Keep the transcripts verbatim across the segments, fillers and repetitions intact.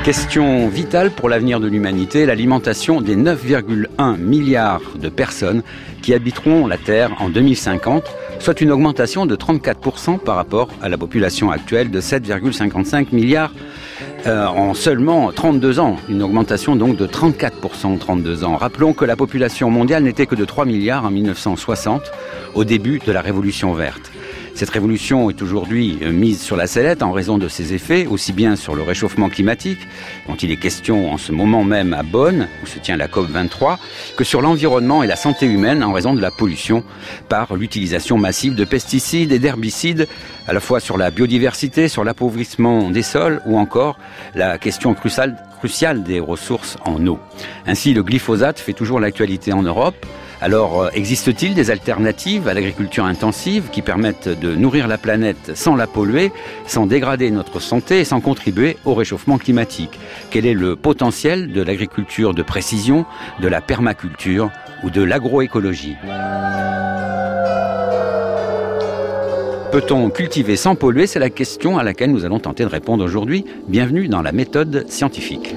Question vitale pour l'avenir de l'humanité, l'alimentation des neuf virgule un milliards de personnes qui habiteront la Terre en deux mille cinquante, soit une augmentation de trente-quatre pour cent par rapport à la population actuelle de sept virgule cinquante-cinq milliards euh, en seulement trente-deux ans. Une augmentation donc de trente-quatre pour cent en trente-deux ans. Rappelons que la population mondiale n'était que de trois milliards en mille neuf cent soixante, au début de la Révolution verte. Cette révolution est aujourd'hui mise sur la sellette en raison de ses effets, aussi bien sur le réchauffement climatique, dont il est question en ce moment même à Bonn, où se tient la COP vingt-trois, que sur l'environnement et la santé humaine en raison de la pollution par l'utilisation massive de pesticides et d'herbicides, à la fois sur la biodiversité, sur l'appauvrissement des sols ou encore la question cruciale, cruciale des ressources en eau. Ainsi, le glyphosate fait toujours l'actualité en Europe. Alors, existe-t-il des alternatives à l'agriculture intensive qui permettent de nourrir la planète sans la polluer, sans dégrader notre santé et sans contribuer au réchauffement climatique? Quel est le potentiel de l'agriculture de précision, de la permaculture ou de l'agroécologie? Peut-on cultiver sans polluer? C'est la question à laquelle nous allons tenter de répondre aujourd'hui. Bienvenue dans la méthode scientifique.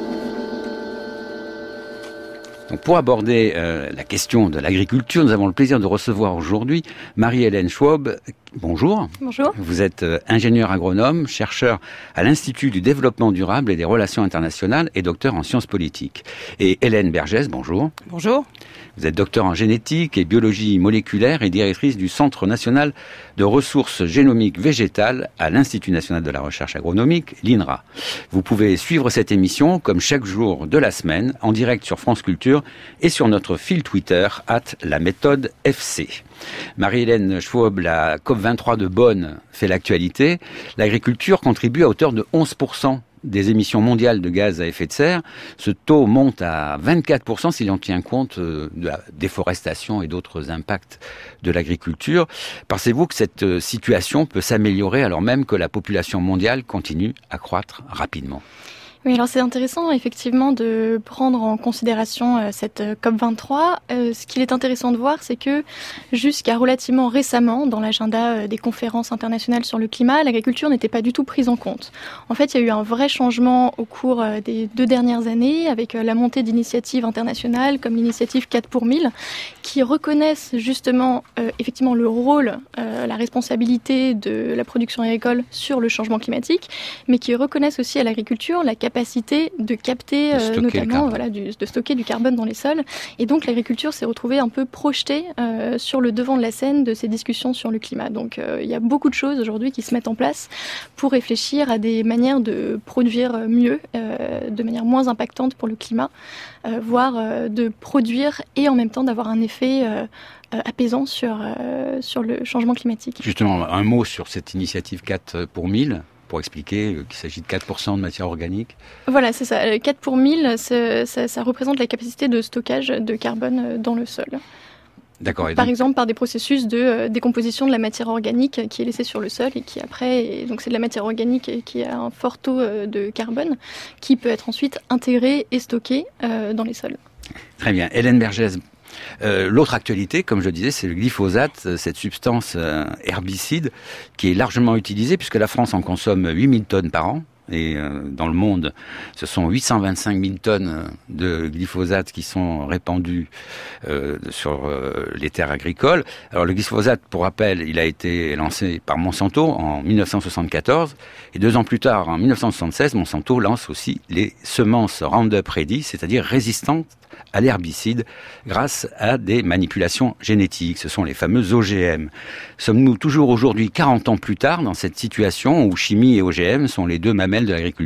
Donc pour aborder euh, la question de l'agriculture, nous avons le plaisir de recevoir aujourd'hui Marie-Hélène Schwab. Bonjour. Bonjour. Vous êtes euh, ingénieure agronome, chercheur à l'Institut du développement durable et des relations internationales et docteur en sciences politiques. Et Hélène Bergès, bonjour. Bonjour. Vous êtes docteur en génétique et biologie moléculaire et directrice du Centre national de ressources génomiques végétales à l'Institut national de la recherche agronomique, l'INRA. Vous pouvez suivre cette émission comme chaque jour de la semaine en direct sur France Culture et sur notre fil Twitter arobase la méthode F C. Marie-Hélène Schwab, la COP vingt-trois de Bonn fait l'actualité. L'agriculture contribue à hauteur de onze pour cent des émissions mondiales de gaz à effet de serre. Ce taux monte à vingt-quatre pour cent si l'on tient compte de la déforestation et d'autres impacts de l'agriculture. Pensez-vous que cette situation peut s'améliorer alors même que la population mondiale continue à croître rapidement ? Oui, alors c'est intéressant effectivement de prendre en considération euh, cette euh, COP vingt-trois. Euh, ce qu'il est intéressant de voir, c'est que jusqu'à relativement récemment, dans l'agenda euh, des conférences internationales sur le climat, l'agriculture n'était pas du tout prise en compte. En fait, il y a eu un vrai changement au cours euh, des deux dernières années, avec euh, la montée d'initiatives internationales comme l'initiative quatre pour mille, qui reconnaissent justement euh, effectivement le rôle, euh, la responsabilité de la production agricole sur le changement climatique, mais qui reconnaissent aussi à l'agriculture la capacité capacité de capter euh, notamment voilà, du, de stocker du carbone dans les sols. Et donc l'agriculture s'est retrouvée un peu projetée euh, sur le devant de la scène de ces discussions sur le climat. Donc euh, il y a beaucoup de choses aujourd'hui qui se mettent en place pour réfléchir à des manières de produire mieux, euh, de manière moins impactante pour le climat, euh, voire euh, de produire et en même temps d'avoir un effet euh, euh, apaisant sur, euh, sur le changement climatique. Justement, un mot sur cette initiative quatre pour mille pour expliquer qu'il s'agit de quatre pour cent de matière organique. Voilà, c'est ça. quatre pour mille, ça, ça, ça représente la capacité de stockage de carbone dans le sol. D'accord. Et par donc... exemple, par des processus de euh, décomposition de la matière organique qui est laissée sur le sol et qui après, est, donc c'est de la matière organique qui a un fort taux euh, de carbone qui peut être ensuite intégré et stocké euh, dans les sols. Très bien. Hélène Bergès. Euh, l'autre actualité, comme je le disais, c'est le glyphosate, cette substance euh, herbicide qui est largement utilisée puisque la France en consomme huit mille tonnes par an. Et euh, dans le monde, ce sont huit cent vingt-cinq mille tonnes de glyphosate qui sont répandues euh, sur euh, les terres agricoles. Alors le glyphosate, pour rappel, il a été lancé par Monsanto en mille neuf cent soixante-quatorze. Et deux ans plus tard, en mille neuf cent soixante-seize, Monsanto lance aussi les semences Roundup Ready, c'est-à-dire résistantes à l'herbicide grâce à des manipulations génétiques. Ce sont les fameux O G M. Sommes-nous toujours aujourd'hui, quarante ans plus tard, dans cette situation où chimie et O G M sont les deux mamelles de l'agriculture ?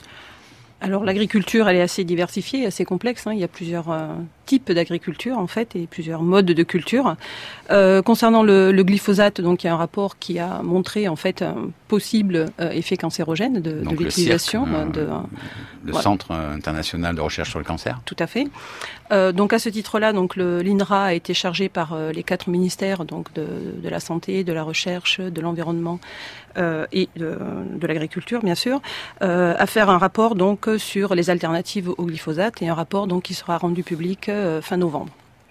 Alors l'agriculture, elle est assez diversifiée, assez complexe. Hein. Il y a plusieurs euh, types d'agriculture en fait et plusieurs modes de culture. Euh, concernant le, le glyphosate, donc il y a un rapport qui a montré en fait un possible euh, effet cancérogène de, de l'utilisation. C I R C, de, euh, le voilà. Centre international de recherche sur le cancer. Tout à fait. Euh, donc à ce titre-là, donc le, l'INRA a été chargé par euh, les quatre ministères donc de, de la santé, de la recherche, de l'environnement euh, et de, de l'agriculture, bien sûr, euh, à faire un rapport donc sur les alternatives au glyphosate et un rapport donc qui sera rendu public euh, fin novembre.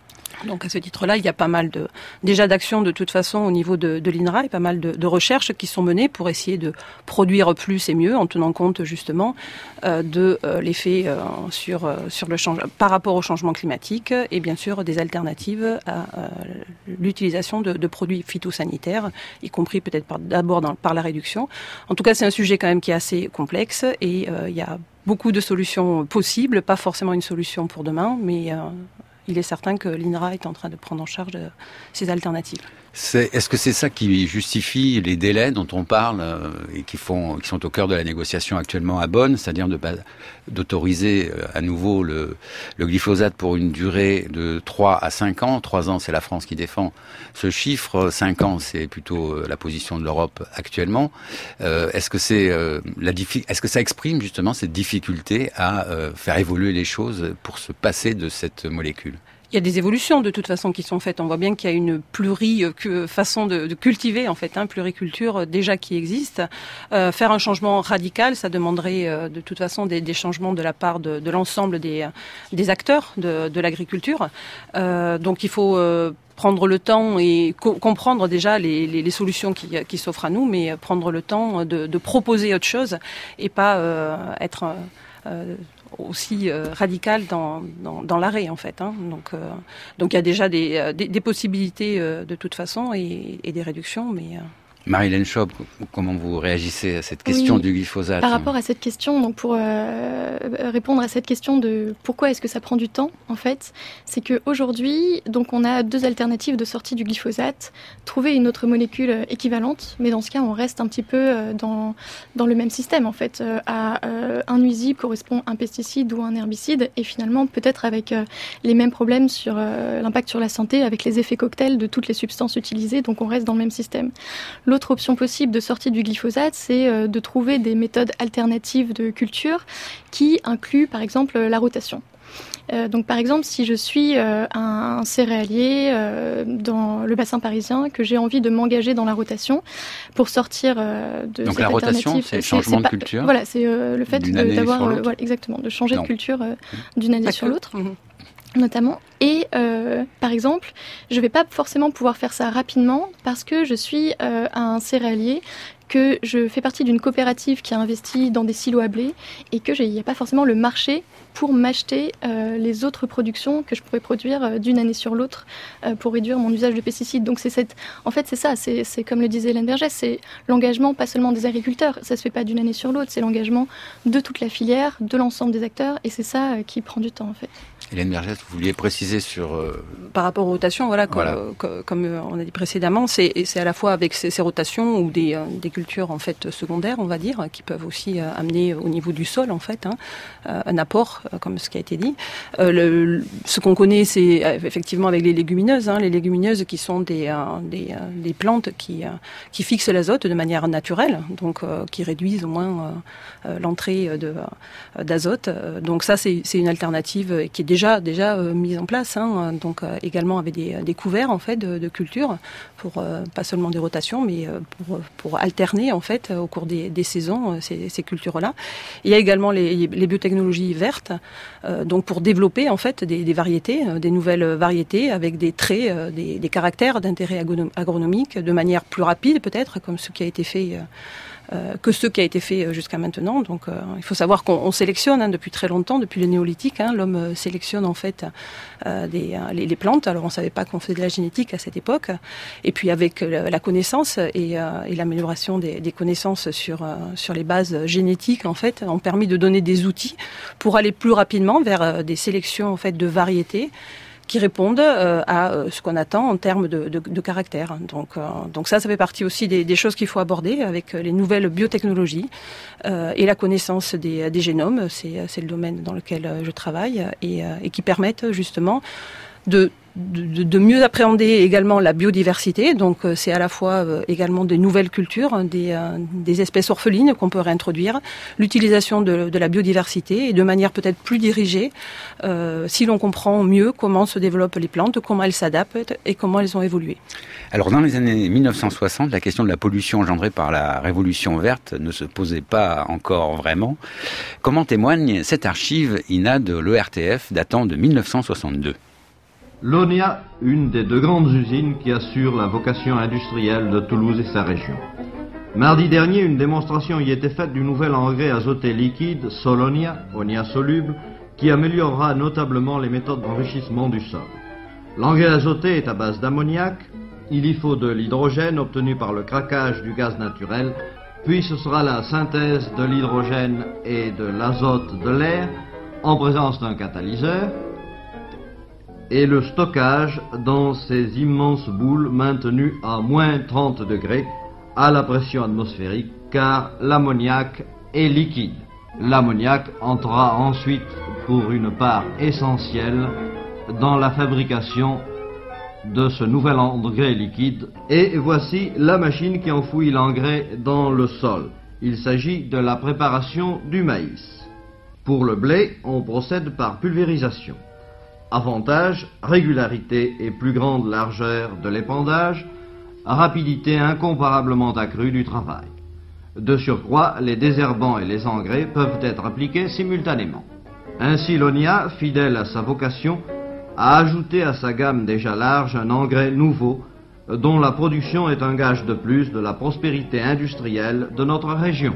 Donc à ce titre-là, il y a pas mal de déjà d'actions de toute façon au niveau de, de l'I N R A et pas mal de, de recherches qui sont menées pour essayer de produire plus et mieux en tenant compte justement euh, de euh, l'effet euh, sur euh, sur le change par rapport au changement climatique et bien sûr des alternatives à euh, l'utilisation de, de produits phytosanitaires, y compris peut-être par, d'abord dans, par la réduction. En tout cas, c'est un sujet quand même qui est assez complexe et euh, il y a beaucoup de solutions possibles, pas forcément une solution pour demain, mais euh, il est certain que l'I N R A est en train de prendre en charge de ces alternatives. C'est, est-ce que c'est ça qui justifie les délais dont on parle euh, et qui font, qui sont au cœur de la négociation actuellement à Bonn, c'est-à-dire de, d'autoriser euh, à nouveau le, le glyphosate pour une durée de trois à cinq ans. trois ans, c'est la France qui défend ce chiffre. cinq ans, c'est plutôt euh, la position de l'Europe actuellement. Euh, est-ce que c'est euh, la diffi- est-ce que ça exprime justement cette difficulté à euh, faire évoluer les choses pour se passer de cette molécule? Il y a des évolutions de toute façon qui sont faites. On voit bien qu'il y a une pluri façon de, de cultiver en fait, hein, pluriculture déjà qui existe. Euh, faire un changement radical, ça demanderait euh, de toute façon des, des changements de la part de, de l'ensemble des, des acteurs de, de l'agriculture. Euh, donc il faut euh, prendre le temps et co- comprendre déjà les, les, les solutions qui, qui s'offrent à nous, mais prendre le temps de, de proposer autre chose et pas euh, être euh, aussi euh, radical dans, dans, dans l'arrêt en fait. Hein. Donc, euh, donc il y a déjà des, des, des possibilités euh, de toute façon et, et des réductions, mais... Euh Marie-Hélène Schob, comment vous réagissez à cette question oui, du glyphosate? Par rapport à cette question, donc pour euh, répondre à cette question de pourquoi est-ce que ça prend du temps, en fait, c'est qu'aujourd'hui, donc on a deux alternatives de sortie du glyphosate. Trouver une autre molécule équivalente, mais dans ce cas, on reste un petit peu dans, dans le même système, en fait. À euh, un nuisible correspond un pesticide ou un herbicide, et finalement, peut-être avec euh, les mêmes problèmes sur euh, l'impact sur la santé, avec les effets cocktails de toutes les substances utilisées, donc on reste dans le même système. L'autre option possible de sortie du glyphosate, c'est de trouver des méthodes alternatives de culture qui incluent par exemple la rotation. Euh, donc par exemple, si je suis euh, un, un céréalier euh, dans le bassin parisien, que j'ai envie de m'engager dans la rotation pour sortir euh, de donc cette la alternative... rotation, c'est le changement c'est pas, de culture. Voilà, c'est euh, le fait de, d'avoir euh, voilà, exactement de changer non. de culture euh, d'une année Pas sur que. l'autre. Mmh. Notamment. Et euh, par exemple, je ne vais pas forcément pouvoir faire ça rapidement parce que je suis euh, un céréalier, que je fais partie d'une coopérative qui a investi dans des silos à blé et que il n'y a pas forcément le marché pour m'acheter euh, les autres productions que je pourrais produire euh, d'une année sur l'autre euh, pour réduire mon usage de pesticides. Donc c'est cette, en fait c'est ça, c'est, c'est comme le disait Hélène Vergès, c'est l'engagement pas seulement des agriculteurs, ça se fait pas d'une année sur l'autre, c'est l'engagement de toute la filière, de l'ensemble des acteurs et c'est ça euh, qui prend du temps en fait. Hélène Vergès, vous vouliez préciser sur... Euh... Par rapport aux rotations, voilà, comme, voilà. comme, comme on a dit précédemment, c'est, c'est à la fois avec ces, ces rotations ou des, des cultures en fait secondaires, on va dire, qui peuvent aussi amener au niveau du sol en fait hein, un apport, comme ce qui a été dit. Euh, le, ce qu'on connaît, c'est effectivement avec les légumineuses, hein, les légumineuses qui sont des, euh, des, euh, des plantes qui, euh, qui fixent l'azote de manière naturelle, donc euh, qui réduisent au moins euh, l'entrée de, euh, d'azote. Donc ça, c'est, c'est une alternative qui est déjà déjà euh, mise en place, hein, donc euh, également avec des, des couverts en fait de, de culture pour euh, pas seulement des rotations, mais euh, pour pour alterner en fait au cours des, des saisons euh, ces, ces cultures-là. Il y a également les, les biotechnologies vertes, euh, donc pour développer en fait des, des variétés, euh, des nouvelles variétés avec des traits, euh, des, des caractères d'intérêt agronomique de manière plus rapide peut-être, comme ce qui a été fait. Euh, Euh, que ce qui a été fait jusqu'à maintenant. Donc, euh, il faut savoir qu'on on sélectionne hein, depuis très longtemps, depuis le néolithique. Hein, l'homme sélectionne en fait euh, des, les, les plantes. Alors, on ne savait pas qu'on faisait de la génétique à cette époque. Et puis, avec la, la connaissance et, euh, et l'amélioration des, des connaissances sur euh, sur les bases génétiques, en fait, ont permis de donner des outils pour aller plus rapidement vers euh, des sélections en fait de variétés qui répondent euh, à euh, ce qu'on attend en termes de, de, de caractère. Donc, euh, donc ça, ça fait partie aussi des, des choses qu'il faut aborder avec les nouvelles biotechnologies euh, et la connaissance des, des génomes. C'est, c'est le domaine dans lequel je travaille et, et qui permettent justement de De, de mieux appréhender également la biodiversité, donc c'est à la fois euh, également des nouvelles cultures, des, euh, des espèces orphelines qu'on peut réintroduire, l'utilisation de, de la biodiversité et de manière peut-être plus dirigée, euh, si l'on comprend mieux comment se développent les plantes, comment elles s'adaptent et comment elles ont évolué. Alors dans les années mille neuf cent soixante, la question de la pollution engendrée par la révolution verte ne se posait pas encore vraiment. Comment témoigne cette archive I N A de l'E R T F datant de mille neuf cent soixante-deux ? L'Onia, une des deux grandes usines qui assurent la vocation industrielle de Toulouse et sa région. Mardi dernier, une démonstration y était faite du nouvel engrais azoté liquide Solonia, Onia soluble, qui améliorera notablement les méthodes d'enrichissement du sol. L'engrais azoté est à base d'ammoniac, il y faut de l'hydrogène obtenu par le craquage du gaz naturel, puis ce sera la synthèse de l'hydrogène et de l'azote de l'air en présence d'un catalyseur et le stockage dans ces immenses boules maintenues à moins trente degrés à la pression atmosphérique car l'ammoniac est liquide. L'ammoniac entrera ensuite pour une part essentielle dans la fabrication de ce nouvel engrais liquide. Et voici la machine qui enfouit l'engrais dans le sol. Il s'agit de la préparation du maïs. Pour le blé, on procède par pulvérisation. Avantage, régularité et plus grande largeur de l'épandage, rapidité incomparablement accrue du travail. De surcroît, les désherbants et les engrais peuvent être appliqués simultanément. Ainsi, l'Onia, fidèle à sa vocation, a ajouté à sa gamme déjà large un engrais nouveau dont la production est un gage de plus de la prospérité industrielle de notre région.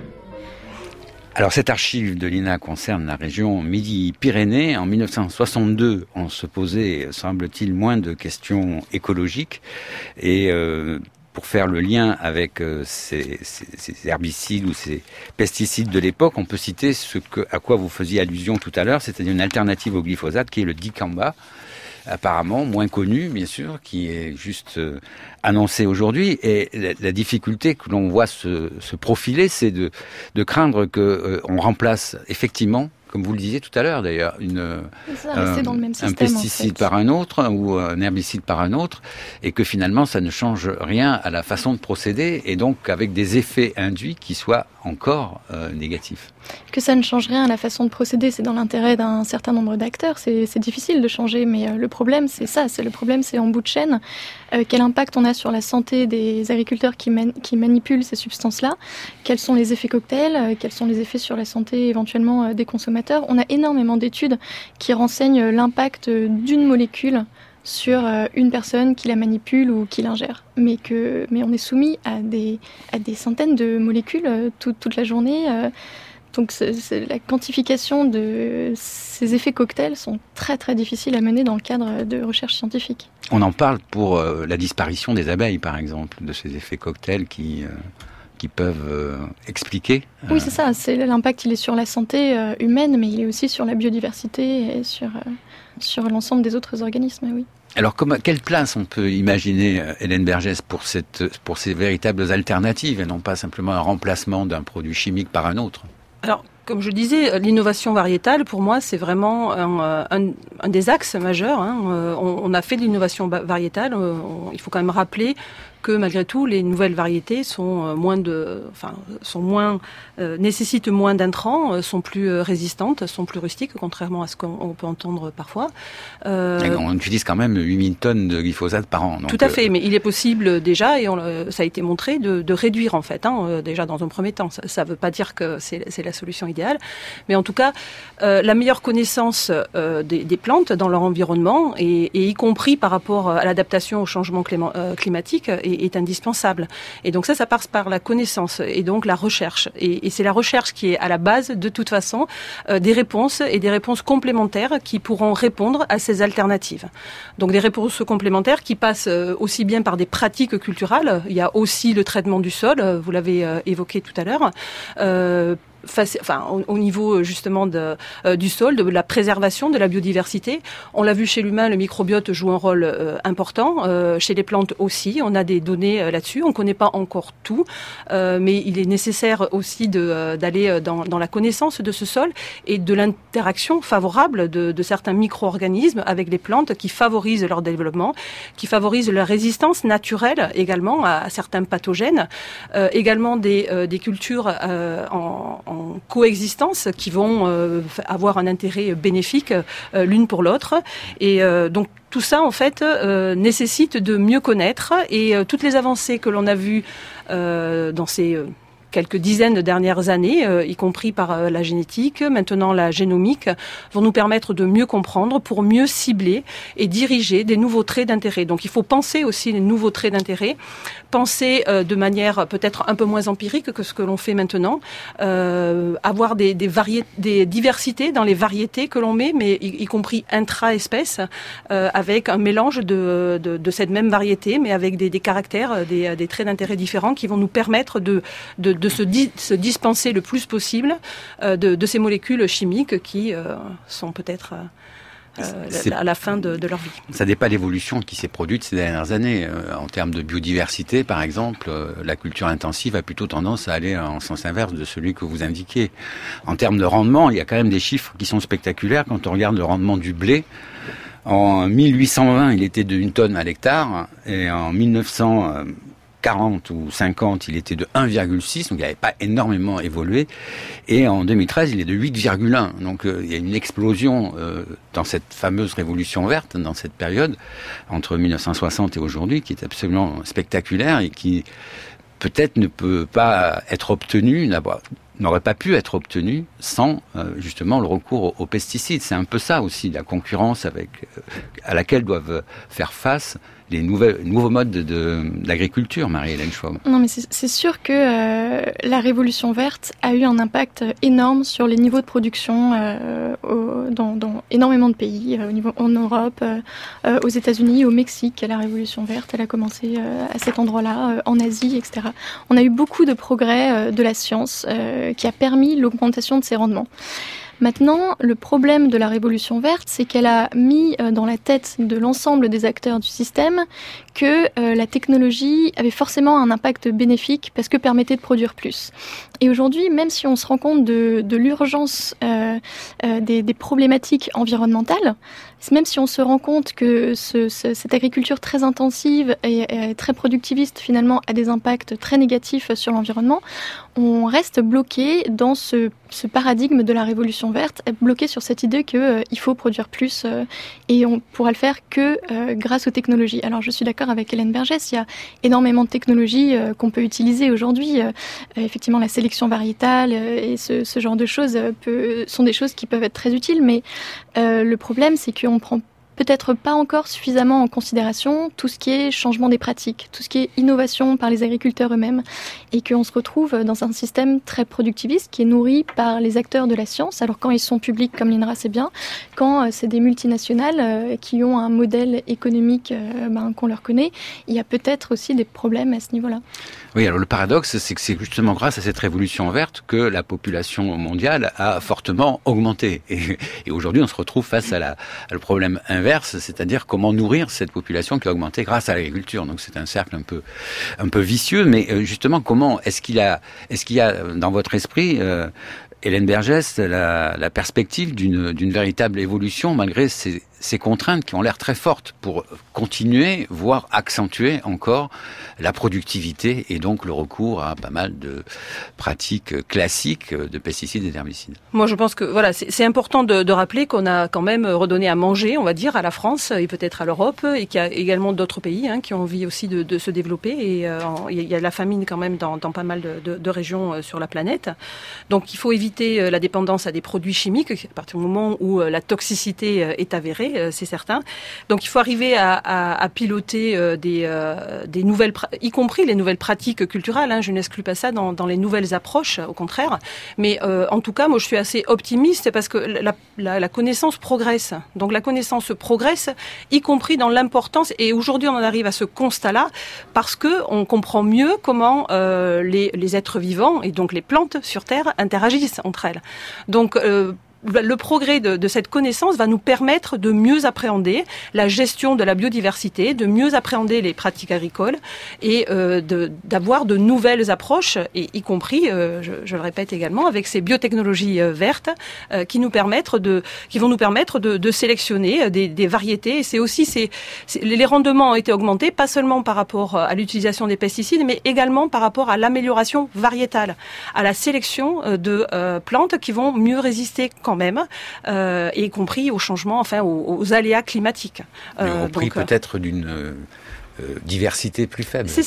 Alors cette archive de l'I N A concerne la région Midi-Pyrénées. En mille neuf cent soixante-deux, on se posait, semble-t-il, moins de questions écologiques et euh, pour faire le lien avec euh, ces, ces, ces herbicides ou ces pesticides de l'époque, on peut citer ce que, à quoi vous faisiez allusion tout à l'heure, c'est-à-dire une alternative au glyphosate qui est le dicamba, apparemment moins connu, bien sûr, qui est juste euh, annoncé aujourd'hui. Et la, la difficulté que l'on voit se, se profiler, c'est de, de craindre qu'on euh, remplace effectivement, comme vous le disiez tout à l'heure d'ailleurs, une, ça, euh, dans le même système, un pesticide en fait. par un autre ou un herbicide par un autre, et que finalement ça ne change rien à la façon de procéder, et donc avec des effets induits qui soient encore euh, négatifs. Que ça ne change rien à la façon de procéder, c'est dans l'intérêt d'un certain nombre d'acteurs. C'est, c'est difficile de changer, mais euh, le problème, c'est ça. C'est le problème, c'est en bout de chaîne. Euh, quel impact on a sur la santé des agriculteurs qui, man- qui manipulent ces substances-là? Quels sont les effets cocktails? euh, Quels sont les effets sur la santé éventuellement euh, des consommateurs? On a énormément d'études qui renseignent l'impact d'une molécule sur euh, une personne qui la manipule ou qui l'ingère. Mais, que, mais on est soumis à des, à des centaines de molécules euh, tout, toute la journée. Euh, Donc c'est, c'est la quantification de ces effets cocktails sont très très difficiles à mener dans le cadre de recherche scientifique. On en parle pour euh, la disparition des abeilles, par exemple, de ces effets cocktails qui, euh, qui peuvent euh, expliquer. Euh... Oui, c'est ça. C'est, l'impact, il est sur la santé euh, humaine, mais il est aussi sur la biodiversité et sur, euh, sur l'ensemble des autres organismes, oui. Alors, comme, quelle place on peut imaginer, Hélène Bergès, pour, cette, pour ces véritables alternatives et non pas simplement un remplacement d'un produit chimique par un autre ? Alors, comme je disais, l'innovation variétale, pour moi, c'est vraiment un, un, un des axes majeurs. Hein. On, on a fait de l'innovation variétale. On, il faut quand même rappeler que malgré tout, les nouvelles variétés sont moins de, enfin, sont moins, euh, nécessitent moins d'intrants, sont plus résistantes, sont plus rustiques, contrairement à ce qu'on peut entendre parfois. Euh, on utilise quand même huit mille tonnes de glyphosate par an. Donc tout à fait, euh... mais il est possible déjà, et on, ça a été montré, de, de réduire en fait, hein, déjà dans un premier temps. Ça ne veut pas dire que c'est, c'est la solution idéale, mais en tout cas, euh, la meilleure connaissance euh, des, des plantes dans leur environnement, et, et y compris par rapport à l'adaptation au changement clément, euh, climatique, est, est indispensable. Et donc ça, ça passe par la connaissance et donc la recherche. Et, et c'est la recherche qui est à la base, de toute façon, euh, des réponses et des réponses complémentaires qui pourront répondre à ces alternatives. Donc des réponses complémentaires qui passent euh, aussi bien par des pratiques culturales. Il y a aussi le traitement du sol, vous l'avez euh, évoqué tout à l'heure. Euh, Face, enfin, au, au niveau justement de, euh, du sol, de la préservation de la biodiversité. On l'a vu chez l'humain, le microbiote joue un rôle euh, important. Euh, chez les plantes aussi, on a des données euh, là-dessus. On ne connaît pas encore tout, euh, mais il est nécessaire aussi de, euh, d'aller dans, dans la connaissance de ce sol et de l'interaction favorable de, de certains micro-organismes avec les plantes qui favorisent leur développement, qui favorisent leur résistance naturelle également à, à certains pathogènes, euh, également des, euh, des cultures euh, en, en en coexistence qui vont euh, avoir un intérêt bénéfique euh, l'une pour l'autre. Et euh, donc tout ça, en fait, euh, nécessite de mieux connaître. Et euh, toutes les avancées que l'on a vues euh, dans ces... Euh, quelques dizaines de dernières années, euh, y compris par euh, la génétique, maintenant la génomique, vont nous permettre de mieux comprendre pour mieux cibler et diriger des nouveaux traits d'intérêt. Donc il faut penser aussi les nouveaux traits d'intérêt, penser euh, de manière peut-être un peu moins empirique que ce que l'on fait maintenant, euh, avoir des, des, varié- des diversités dans les variétés que l'on met, mais y, y compris intra-espèces, euh, avec un mélange de, de, de cette même variété, mais avec des, des caractères, des, des traits d'intérêt différents qui vont nous permettre de, de, de se, di- se dispenser le plus possible euh, de, de ces molécules chimiques qui euh, sont peut-être euh, à la fin de, de leur vie. Ça n'est pas l'évolution qui s'est produite ces dernières années. Euh, en termes de biodiversité, par exemple, euh, la culture intensive a plutôt tendance à aller en sens inverse de celui que vous indiquez. En termes de rendement, il y a quand même des chiffres qui sont spectaculaires quand on regarde le rendement du blé. En mille huit cent vingt, il était de une tonne à l'hectare, et en mille neuf cent quarante ou cinquante, il était de un virgule six, donc il n'avait pas énormément évolué. Et en deux mille treize, il est de huit virgule un. Donc euh, il y a une explosion euh, dans cette fameuse révolution verte, dans cette période, entre mille neuf cent soixante et aujourd'hui, qui est absolument spectaculaire et qui peut-être ne peut pas être obtenue, n'aurait pas pu être obtenue sans euh, justement le recours aux, aux pesticides. C'est un peu ça aussi, la concurrence avec, euh, à laquelle doivent faire face les nouvelles, nouveaux modes de, de, d'agriculture, Marie-Hélène Schwab. Non, mais c'est, c'est sûr que euh, la révolution verte a eu un impact énorme sur les niveaux de production euh, au, dans, dans énormément de pays, euh, au niveau, en Europe, euh, aux États-Unis, au Mexique. La révolution verte, elle a commencé euh, à cet endroit-là, euh, en Asie, et cetera. On a eu beaucoup de progrès euh, de la science euh, qui a permis l'augmentation de ces rendements. Maintenant, le problème de la révolution verte, c'est qu'elle a mis dans la tête de l'ensemble des acteurs du système que euh, la technologie avait forcément un impact bénéfique parce que permettait de produire plus. Et aujourd'hui, même si on se rend compte de, de l'urgence euh, euh, des, des problématiques environnementales, même si on se rend compte que ce, ce, cette agriculture très intensive et, et très productiviste finalement a des impacts très négatifs sur l'environnement, on reste bloqué dans ce, ce paradigme de la révolution verte, bloqué sur cette idée qu'il euh, faut produire plus euh, et on pourra le faire que euh, grâce aux technologies. Alors je suis d'accord avec Hélène Bergès, il y a énormément de technologies euh, qu'on peut utiliser aujourd'hui. Euh, effectivement, la sélection variétale euh, et ce, ce genre de choses euh, peut, sont des choses qui peuvent être très utiles, mais euh, le problème c'est qu'on prend peut-être pas encore suffisamment en considération tout ce qui est changement des pratiques, tout ce qui est innovation par les agriculteurs eux-mêmes, et qu'on se retrouve dans un système très productiviste qui est nourri par les acteurs de la science. Alors quand ils sont publics comme l'INRA, c'est bien. Quand c'est des multinationales euh, qui ont un modèle économique euh, ben, qu'on leur connaît, il y a peut-être aussi des problèmes à ce niveau-là. Oui, alors le paradoxe, c'est que c'est justement grâce à cette révolution verte que la population mondiale a fortement augmenté. Et, et aujourd'hui, on se retrouve face à, la, à le problème inverse, c'est-à-dire comment nourrir cette population qui a augmenté grâce à l'agriculture. Donc c'est un cercle un peu, un peu vicieux, mais justement, comment est-ce qu'il a, est-ce qu'il y a dans votre esprit, euh, Hélène Bergès, la, la perspective d'une, d'une véritable évolution malgré ces, ces contraintes qui ont l'air très fortes pour continuer, voire accentuer encore la productivité et donc le recours à pas mal de pratiques classiques de pesticides et d'herbicides. Moi, je pense que voilà, c'est, c'est important de, de rappeler qu'on a quand même redonné à manger, on va dire, à la France et peut-être à l'Europe, et qu'il y a également d'autres pays hein, qui ont envie aussi de, de se développer. Et euh, il y a la famine quand même dans, dans pas mal de, de, de régions euh, sur la planète. Donc, il faut éviter euh, la dépendance à des produits chimiques à partir du moment où euh, la toxicité euh, est avérée. C'est certain. Donc il faut arriver à, à, à piloter euh, des, euh, des nouvelles, y compris les nouvelles pratiques culturelles. Hein, je n'exclus pas ça dans, dans les nouvelles approches, au contraire. Mais euh, en tout cas, moi je suis assez optimiste parce que la, la, la connaissance progresse. Donc la connaissance progresse, y compris dans l'importance. Et aujourd'hui, on en arrive à ce constat-là parce que on comprend mieux comment euh, les, les êtres vivants et donc les plantes sur Terre interagissent entre elles. Donc euh, le progrès de, de cette connaissance va nous permettre de mieux appréhender la gestion de la biodiversité, de mieux appréhender les pratiques agricoles et euh, de, d'avoir de nouvelles approches, et y compris, euh, je, je le répète également, avec ces biotechnologies euh, vertes euh, qui nous permettent de, qui vont nous permettre de, de sélectionner des, des variétés. Et c'est aussi ces, c'est, les rendements ont été augmentés, pas seulement par rapport à l'utilisation des pesticides, mais également par rapport à l'amélioration variétale, à la sélection de euh, plantes qui vont mieux résister quand même, euh, y compris aux changements, enfin aux, aux aléas climatiques. Euh, au prix donc, peut-être d'une euh, diversité plus faible. C'est,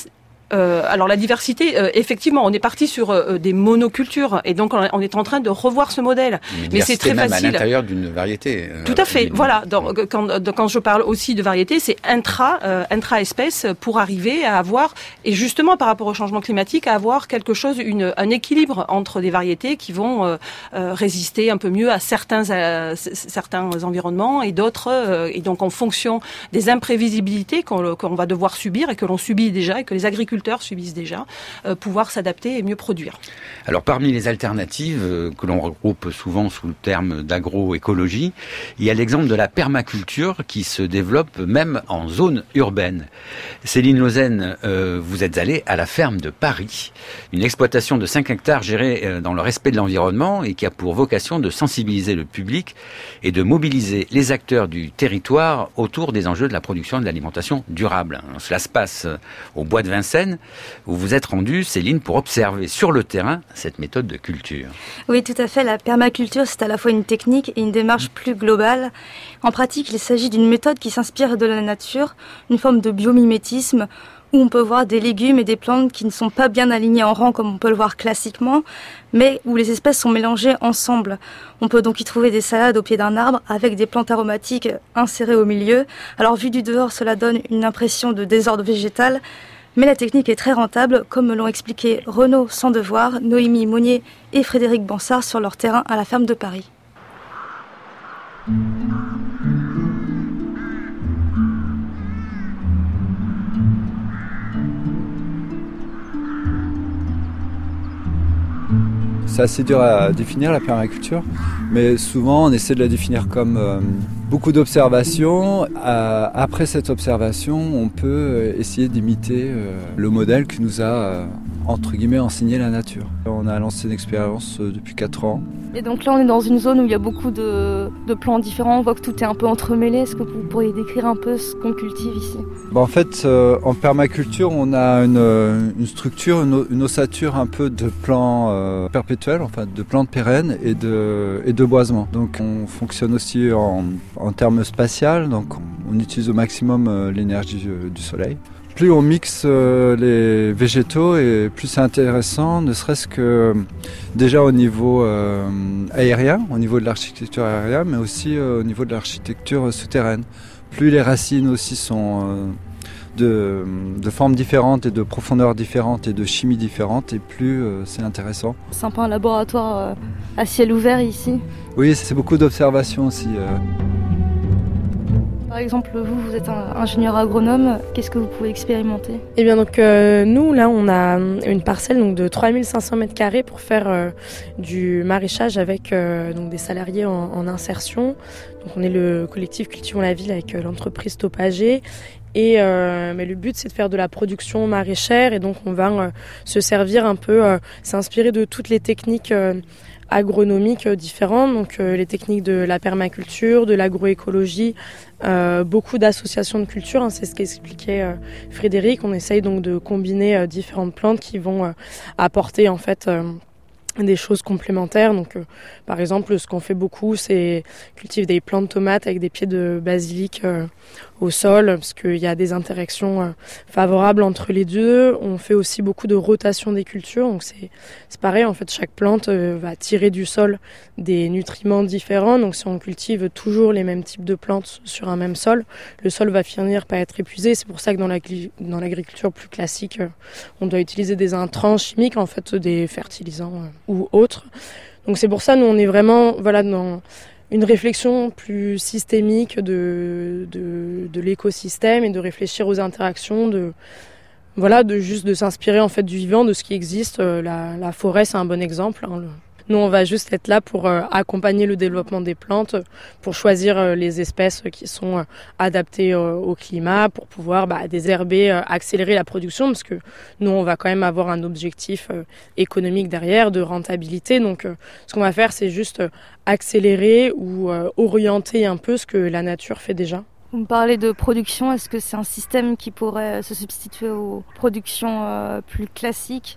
Euh, alors la diversité, euh, effectivement, on est parti sur euh, des monocultures et donc on, on est en train de revoir ce modèle. Une Mais c'est très même facile. À l'intérieur d'une variété. Euh, Tout à fait. D'une... Voilà. Donc, quand, quand je parle aussi de variété, c'est intra, euh, intra-espèce pour arriver à avoir, et justement par rapport au changement climatique, à avoir quelque chose, une, un équilibre entre des variétés qui vont euh, euh, résister un peu mieux à certains, à, certains environnements et d'autres. Euh, et donc en fonction des imprévisibilités qu'on, qu'on va devoir subir et que l'on subit déjà et que les agriculteurs subissent déjà, euh, pouvoir s'adapter et mieux produire. Alors parmi les alternatives euh, que l'on regroupe souvent sous le terme d'agroécologie, il y a l'exemple de la permaculture qui se développe même en zone urbaine. Céline Lausanne, euh, vous êtes allée à la ferme de Paris, une exploitation de cinq hectares gérée euh, dans le respect de l'environnement et qui a pour vocation de sensibiliser le public et de mobiliser les acteurs du territoire autour des enjeux de la production et de l'alimentation durable. Cela se passe au bois de Vincennes, où vous êtes rendue, Céline, pour observer sur le terrain cette méthode de culture. Oui, tout à fait. La permaculture, c'est à la fois une technique et une démarche plus globale. En pratique, il s'agit d'une méthode qui s'inspire de la nature, une forme de biomimétisme, où on peut voir des légumes et des plantes qui ne sont pas bien alignés en rang comme on peut le voir classiquement, mais où les espèces sont mélangées ensemble. On peut donc y trouver des salades au pied d'un arbre avec des plantes aromatiques insérées au milieu. Alors vu du dehors, cela donne une impression de désordre végétal, mais la technique est très rentable, comme me l'ont expliqué Renaud Sandevoir, Noémie Monnier et Frédéric Bansard sur leur terrain à la ferme de Paris. C'est assez dur à définir la permaculture, mais souvent on essaie de la définir comme euh, beaucoup d'observations. Euh, après cette observation, on peut essayer d'imiter euh, le modèle que nous a euh, entre guillemets enseigné la nature. On a lancé une expérience euh, depuis quatre ans. Et donc là on est dans une zone où il y a beaucoup de, de plants différents, on voit que tout est un peu entremêlé. Est-ce que vous pourriez décrire un peu ce qu'on cultive ici ? Bon, en fait, euh, en permaculture, on a une, une structure, une, une ossature un peu de plants euh, perpétuels, enfin de plantes pérennes et de, et de boisements. Donc on fonctionne aussi en, en termes spatial, donc on utilise au maximum euh, l'énergie euh, du soleil. Plus on mixe euh, les végétaux et plus c'est intéressant, ne serait-ce que euh, déjà au niveau euh, aérien, au niveau de l'architecture aérienne, mais aussi euh, au niveau de l'architecture souterraine. Plus les racines aussi sont euh, de, de formes différentes et de profondeurs différentes et de chimie différentes, et plus euh, c'est intéressant. C'est un peu un laboratoire euh, à ciel ouvert ici. Oui, c'est beaucoup d'observations aussi. Euh. Par exemple, vous, vous êtes un ingénieur agronome, qu'est-ce que vous pouvez expérimenter ? Eh bien, donc, euh, nous, là, on a une parcelle donc, de trois mille cinq cents mètres carrés pour faire euh, du maraîchage avec euh, donc, des salariés en, en insertion. Donc, on est le collectif Cultivons la Ville avec euh, l'entreprise Topager. Et euh, mais le but, c'est de faire de la production maraîchère. Et donc, on va euh, se servir un peu, euh, s'inspirer de toutes les techniques euh, agronomiques euh, différentes, donc euh, les techniques de la permaculture, de l'agroécologie, euh, beaucoup d'associations de culture, hein, c'est ce qu'expliquait euh, Frédéric. On essaye donc de combiner euh, différentes plantes qui vont euh, apporter en fait euh, des choses complémentaires. Donc, euh, par exemple, ce qu'on fait beaucoup, c'est cultiver des plants de tomates avec des pieds de basilic euh, au sol, parce qu'il y a des interactions euh, favorables entre les deux. On fait aussi beaucoup de rotation des cultures, donc c'est, c'est pareil, en fait, chaque plante euh, va tirer du sol des nutriments différents. Donc, si on cultive toujours les mêmes types de plantes sur un même sol, le sol va finir par être épuisé. C'est pour ça que dans, la, dans l'agriculture plus classique, euh, on doit utiliser des intrants chimiques, en fait, des fertilisants euh, ou autres. Donc, c'est pour ça, nous, on est vraiment, voilà, dans une réflexion plus systémique de, de, de l'écosystème et de réfléchir aux interactions, de, voilà, de juste de s'inspirer en fait du vivant, de ce qui existe. La, la forêt, c'est un bon exemple. Hein. Nous, on va juste être là pour euh, accompagner le développement des plantes, pour choisir euh, les espèces qui sont euh, adaptées euh, au climat, pour pouvoir bah, désherber, euh, accélérer la production, parce que nous, on va quand même avoir un objectif euh, économique derrière, de rentabilité. Donc, euh, ce qu'on va faire, c'est juste euh, accélérer ou euh, orienter un peu ce que la nature fait déjà. Vous me parlez de production, est-ce que c'est un système qui pourrait se substituer aux productions euh, plus classiques,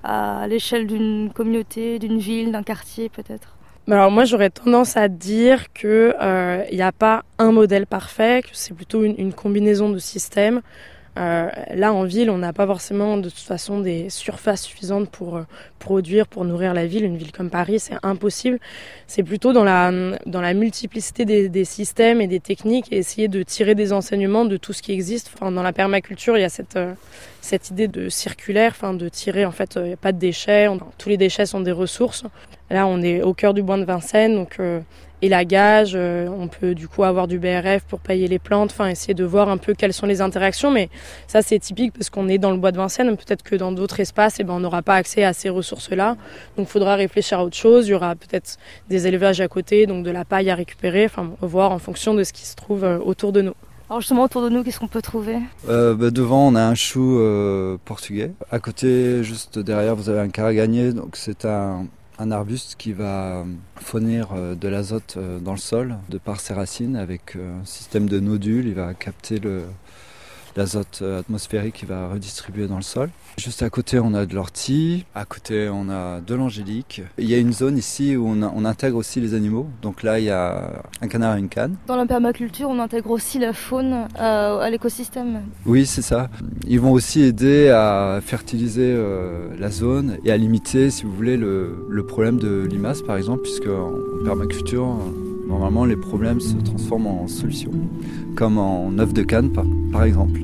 à l'échelle d'une communauté, d'une ville, d'un quartier peut-être ? Alors moi j'aurais tendance à dire qu'il n'y euh, a pas un modèle parfait, que c'est plutôt une, une combinaison de systèmes. Euh, là, en ville, on n'a pas forcément de toute façon des surfaces suffisantes pour euh, produire, pour nourrir la ville. Une ville comme Paris, c'est impossible. C'est plutôt dans la, dans la multiplicité des, des systèmes et des techniques et essayer de tirer des enseignements de tout ce qui existe. Enfin, dans la permaculture, il y a cette, euh, cette idée de circulaire, enfin, de tirer, en fait, il n'y a pas de déchets. On, tous les déchets sont des ressources. Là, on est au cœur du bois de Vincennes, donc euh, élagage, euh, on peut du coup avoir du B R F pour pailler les plantes, enfin essayer de voir un peu quelles sont les interactions, mais ça c'est typique parce qu'on est dans le bois de Vincennes, peut-être que dans d'autres espaces, eh ben, on n'aura pas accès à ces ressources-là, donc il faudra réfléchir à autre chose, il y aura peut-être des élevages à côté, donc de la paille à récupérer, enfin voir en fonction de ce qui se trouve euh, autour de nous. Alors justement, autour de nous, qu'est-ce qu'on peut trouver ? euh, bah, Devant, on a un chou euh, portugais. À côté, juste derrière, vous avez un caragagné, donc c'est un... un arbuste qui va fournir de l'azote dans le sol de par ses racines avec un système de nodules. Il va capter le, l'azote atmosphérique qui va redistribuer dans le sol. Juste à côté, on a de l'ortie. À côté, on a de l'angélique. Il y a une zone ici où on, a, on intègre aussi les animaux. Donc là, il y a un canard et une cane. Dans la permaculture, on intègre aussi la faune euh, à l'écosystème. Oui, c'est ça. Ils vont aussi aider à fertiliser euh, la zone et à limiter, si vous voulez, le, le problème de limaces, par exemple, puisque en permaculture, euh, normalement, les problèmes se transforment en solutions, comme en œuf de canne, par, par exemple.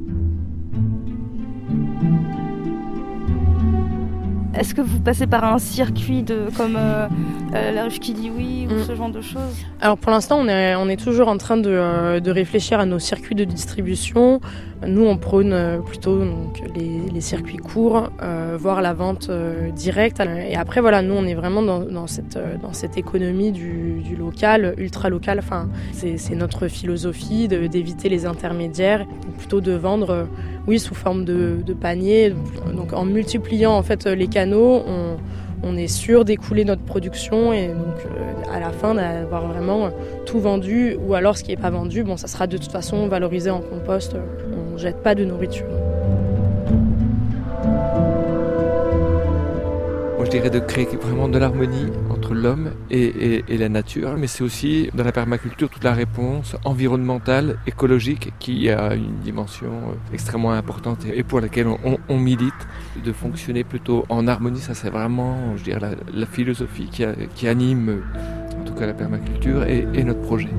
Est-ce que vous passez par un circuit de, comme euh, euh, la ruche qui dit oui ou mmh. ce genre de choses ? Alors pour l'instant, on est, on est toujours en train de, euh, de réfléchir à nos circuits de distribution. Nous, on prône plutôt donc, les, les circuits courts, euh, voire la vente euh, directe. Et après, voilà, nous, on est vraiment dans, dans, cette, dans cette économie du, du local, ultra local. Enfin, c'est, c'est notre philosophie de, d'éviter les intermédiaires, plutôt de vendre, euh, oui, sous forme de, de panier. Donc, en multipliant en fait les canaux, on, on est sûr d'écouler notre production et donc euh, à la fin d'avoir vraiment tout vendu. Ou alors, ce qui n'est pas vendu, bon, ça sera de toute façon valorisé en compost. On ne jette pas de nourriture. Moi, je dirais de créer vraiment de l'harmonie entre l'homme et, et, et la nature. Mais c'est aussi, dans la permaculture, toute la réponse environnementale, écologique, qui a une dimension extrêmement importante et pour laquelle on, on, on milite, de fonctionner plutôt en harmonie. Ça, c'est vraiment, je dirais, la, la philosophie qui, a, qui anime, en tout cas, la permaculture et, et notre projet.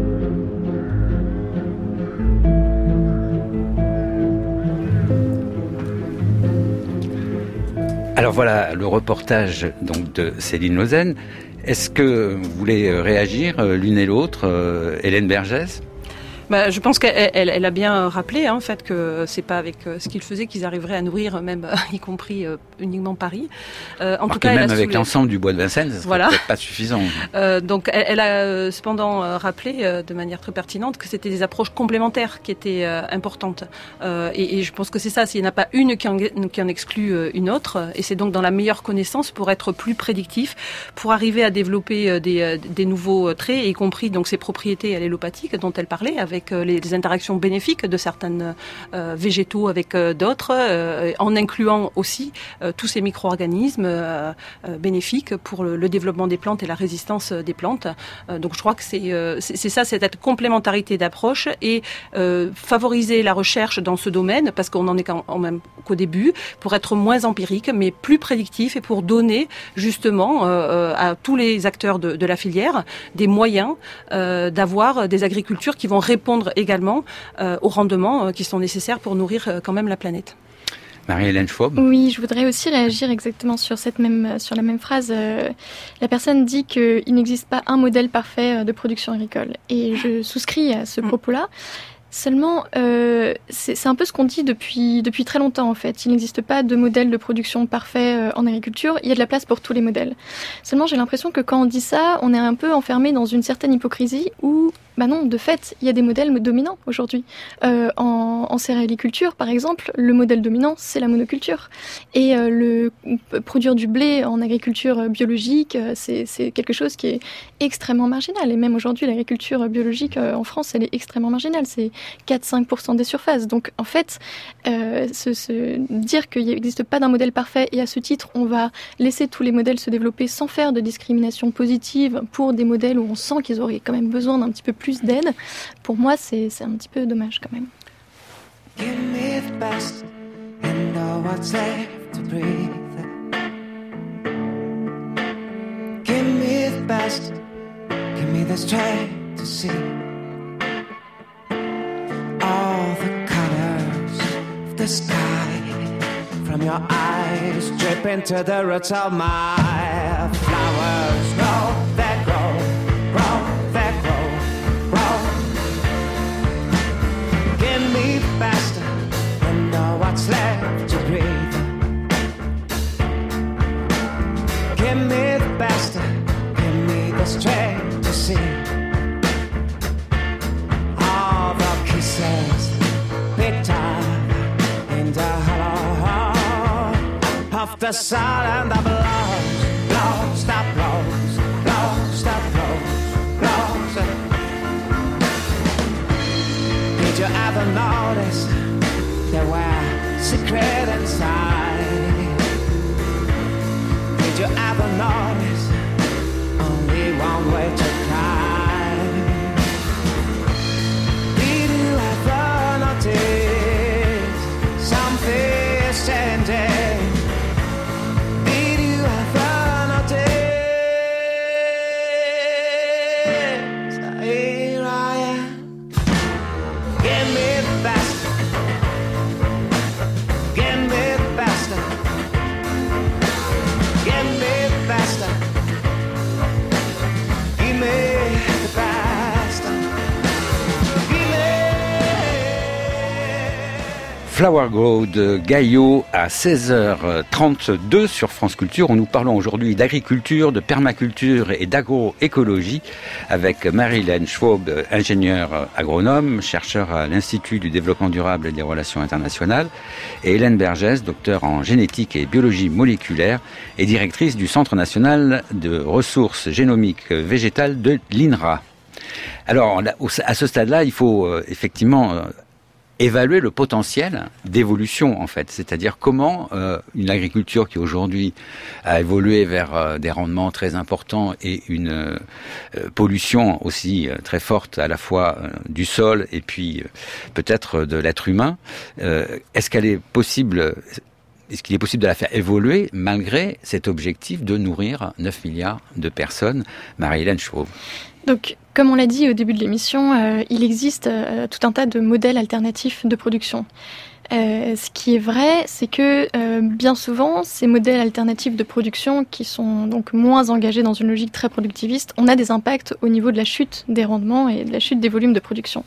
Alors voilà le reportage donc de Céline Lausanne. Est-ce que vous voulez réagir l'une et l'autre, euh, Hélène Bergès ? Bah, je pense qu'elle elle, elle a bien rappelé hein, en fait que c'est pas avec euh, ce qu'ils faisaient qu'ils arriveraient à nourrir même euh, y compris euh, uniquement Paris. Euh, en Alors tout cas, même elle a avec soulevé... l'ensemble du bois de Vincennes, ça serait voilà. peut-être pas suffisant. Euh, donc elle, elle a euh, cependant euh, rappelé euh, de manière très pertinente que c'était des approches complémentaires qui étaient euh, importantes. Euh, et, et je pense que c'est ça, s'il n'y en a pas une qui en, qui en exclut euh, une autre, et c'est donc dans la meilleure connaissance pour être plus prédictif, pour arriver à développer euh, des, euh, des nouveaux traits, y compris donc ces propriétés allélopathiques dont elle parlait, avec euh, les, les interactions bénéfiques de certains euh, végétaux avec euh, d'autres, euh, en incluant aussi euh, tous ces micro-organismes euh, euh, bénéfiques pour le, le développement des plantes et la résistance des plantes. Euh, donc je crois que c'est, euh, c'est, c'est ça, cette complémentarité d'approche et euh, favoriser la recherche dans ce domaine, parce qu'on en est quand même qu'au début, pour être moins empirique, mais plus prédictif et pour donner justement euh, à tous les acteurs de, de la filière des moyens euh, d'avoir des agricultures qui vont répondre également Euh, aux rendements euh, qui sont nécessaires pour nourrir euh, quand même la planète. Marie-Hélène Schwab. Oui, je voudrais aussi réagir exactement sur cette même sur la même phrase. Euh, la personne dit qu'il n'existe pas un modèle parfait de production agricole, et je souscris à ce mmh. propos-là. Seulement, euh, c'est, c'est un peu ce qu'on dit depuis, depuis très longtemps en fait. Il n'existe pas de modèle de production parfait euh, en agriculture, il y a de la place pour tous les modèles. Seulement, j'ai l'impression que quand on dit ça, on est un peu enfermé dans une certaine hypocrisie où, bah non, de fait, il y a des modèles dominants aujourd'hui. Euh, en, en céréaliculture, par exemple, le modèle dominant, c'est la monoculture. Et euh, le produire du blé en agriculture biologique, c'est, c'est quelque chose qui est extrêmement marginal. Et même aujourd'hui, l'agriculture biologique euh, en France, elle est extrêmement marginale. C'est quatre à cinq pour cent des surfaces. Donc en fait, euh, se, se dire qu'il n'existe pas d'un modèle parfait et à ce titre, on va laisser tous les modèles se développer sans faire de discrimination positive pour des modèles où on sent qu'ils auraient quand même besoin d'un petit peu plus d'aide, pour moi, c'est, c'est un petit peu dommage quand même. Give me the best and all what's left to breathe. Give me the best, give me the strength to see all the colors of the sky from your eyes drip into the roots of my flowers. Grow, that grow, grow, that grow, grow. Give me the best and all what's left to breathe. Give me the best, give me the strength to see all the kisses picked up in the hollow of the sun and the blows, blows, that blows, blows, that blows, blows. Did you ever notice there were secrets inside? Did you ever notice only one way to climb? Did you ever notice something's changing? Did you ever notice? Here I am. Give me the best. Give me the best. Give me the best. Give me the best. Give me. Flower Grow de Gaillot à seize heures trente-deux sur France Culture, où nous parlons aujourd'hui d'agriculture, de permaculture et d'agroécologie avec Marie-Hélène Schwab, ingénieure agronome, chercheur à l'Institut du développement durable et des relations internationales, et Hélène Bergès, docteur en génétique et biologie moléculaire et directrice du Centre national de ressources génomiques végétales de l'I N R A. Alors, à ce stade-là, il faut euh, effectivement euh, évaluer le potentiel d'évolution, en fait. C'est-à-dire comment euh, une agriculture qui aujourd'hui a évolué vers euh, des rendements très importants et une euh, pollution aussi euh, très forte à la fois euh, du sol et puis euh, peut-être de l'être humain, euh, est-ce qu'elle est possible... Est-ce qu'il est possible de la faire évoluer malgré cet objectif de nourrir neuf milliards de personnes? Marie-Hélène Schwab. Donc, comme on l'a dit au début de l'émission, euh, il existe euh, tout un tas de modèles alternatifs de production. Euh, ce qui est vrai, c'est que euh, bien souvent, ces modèles alternatifs de production, qui sont donc moins engagés dans une logique très productiviste, on a des impacts au niveau de la chute des rendements et de la chute des volumes de production.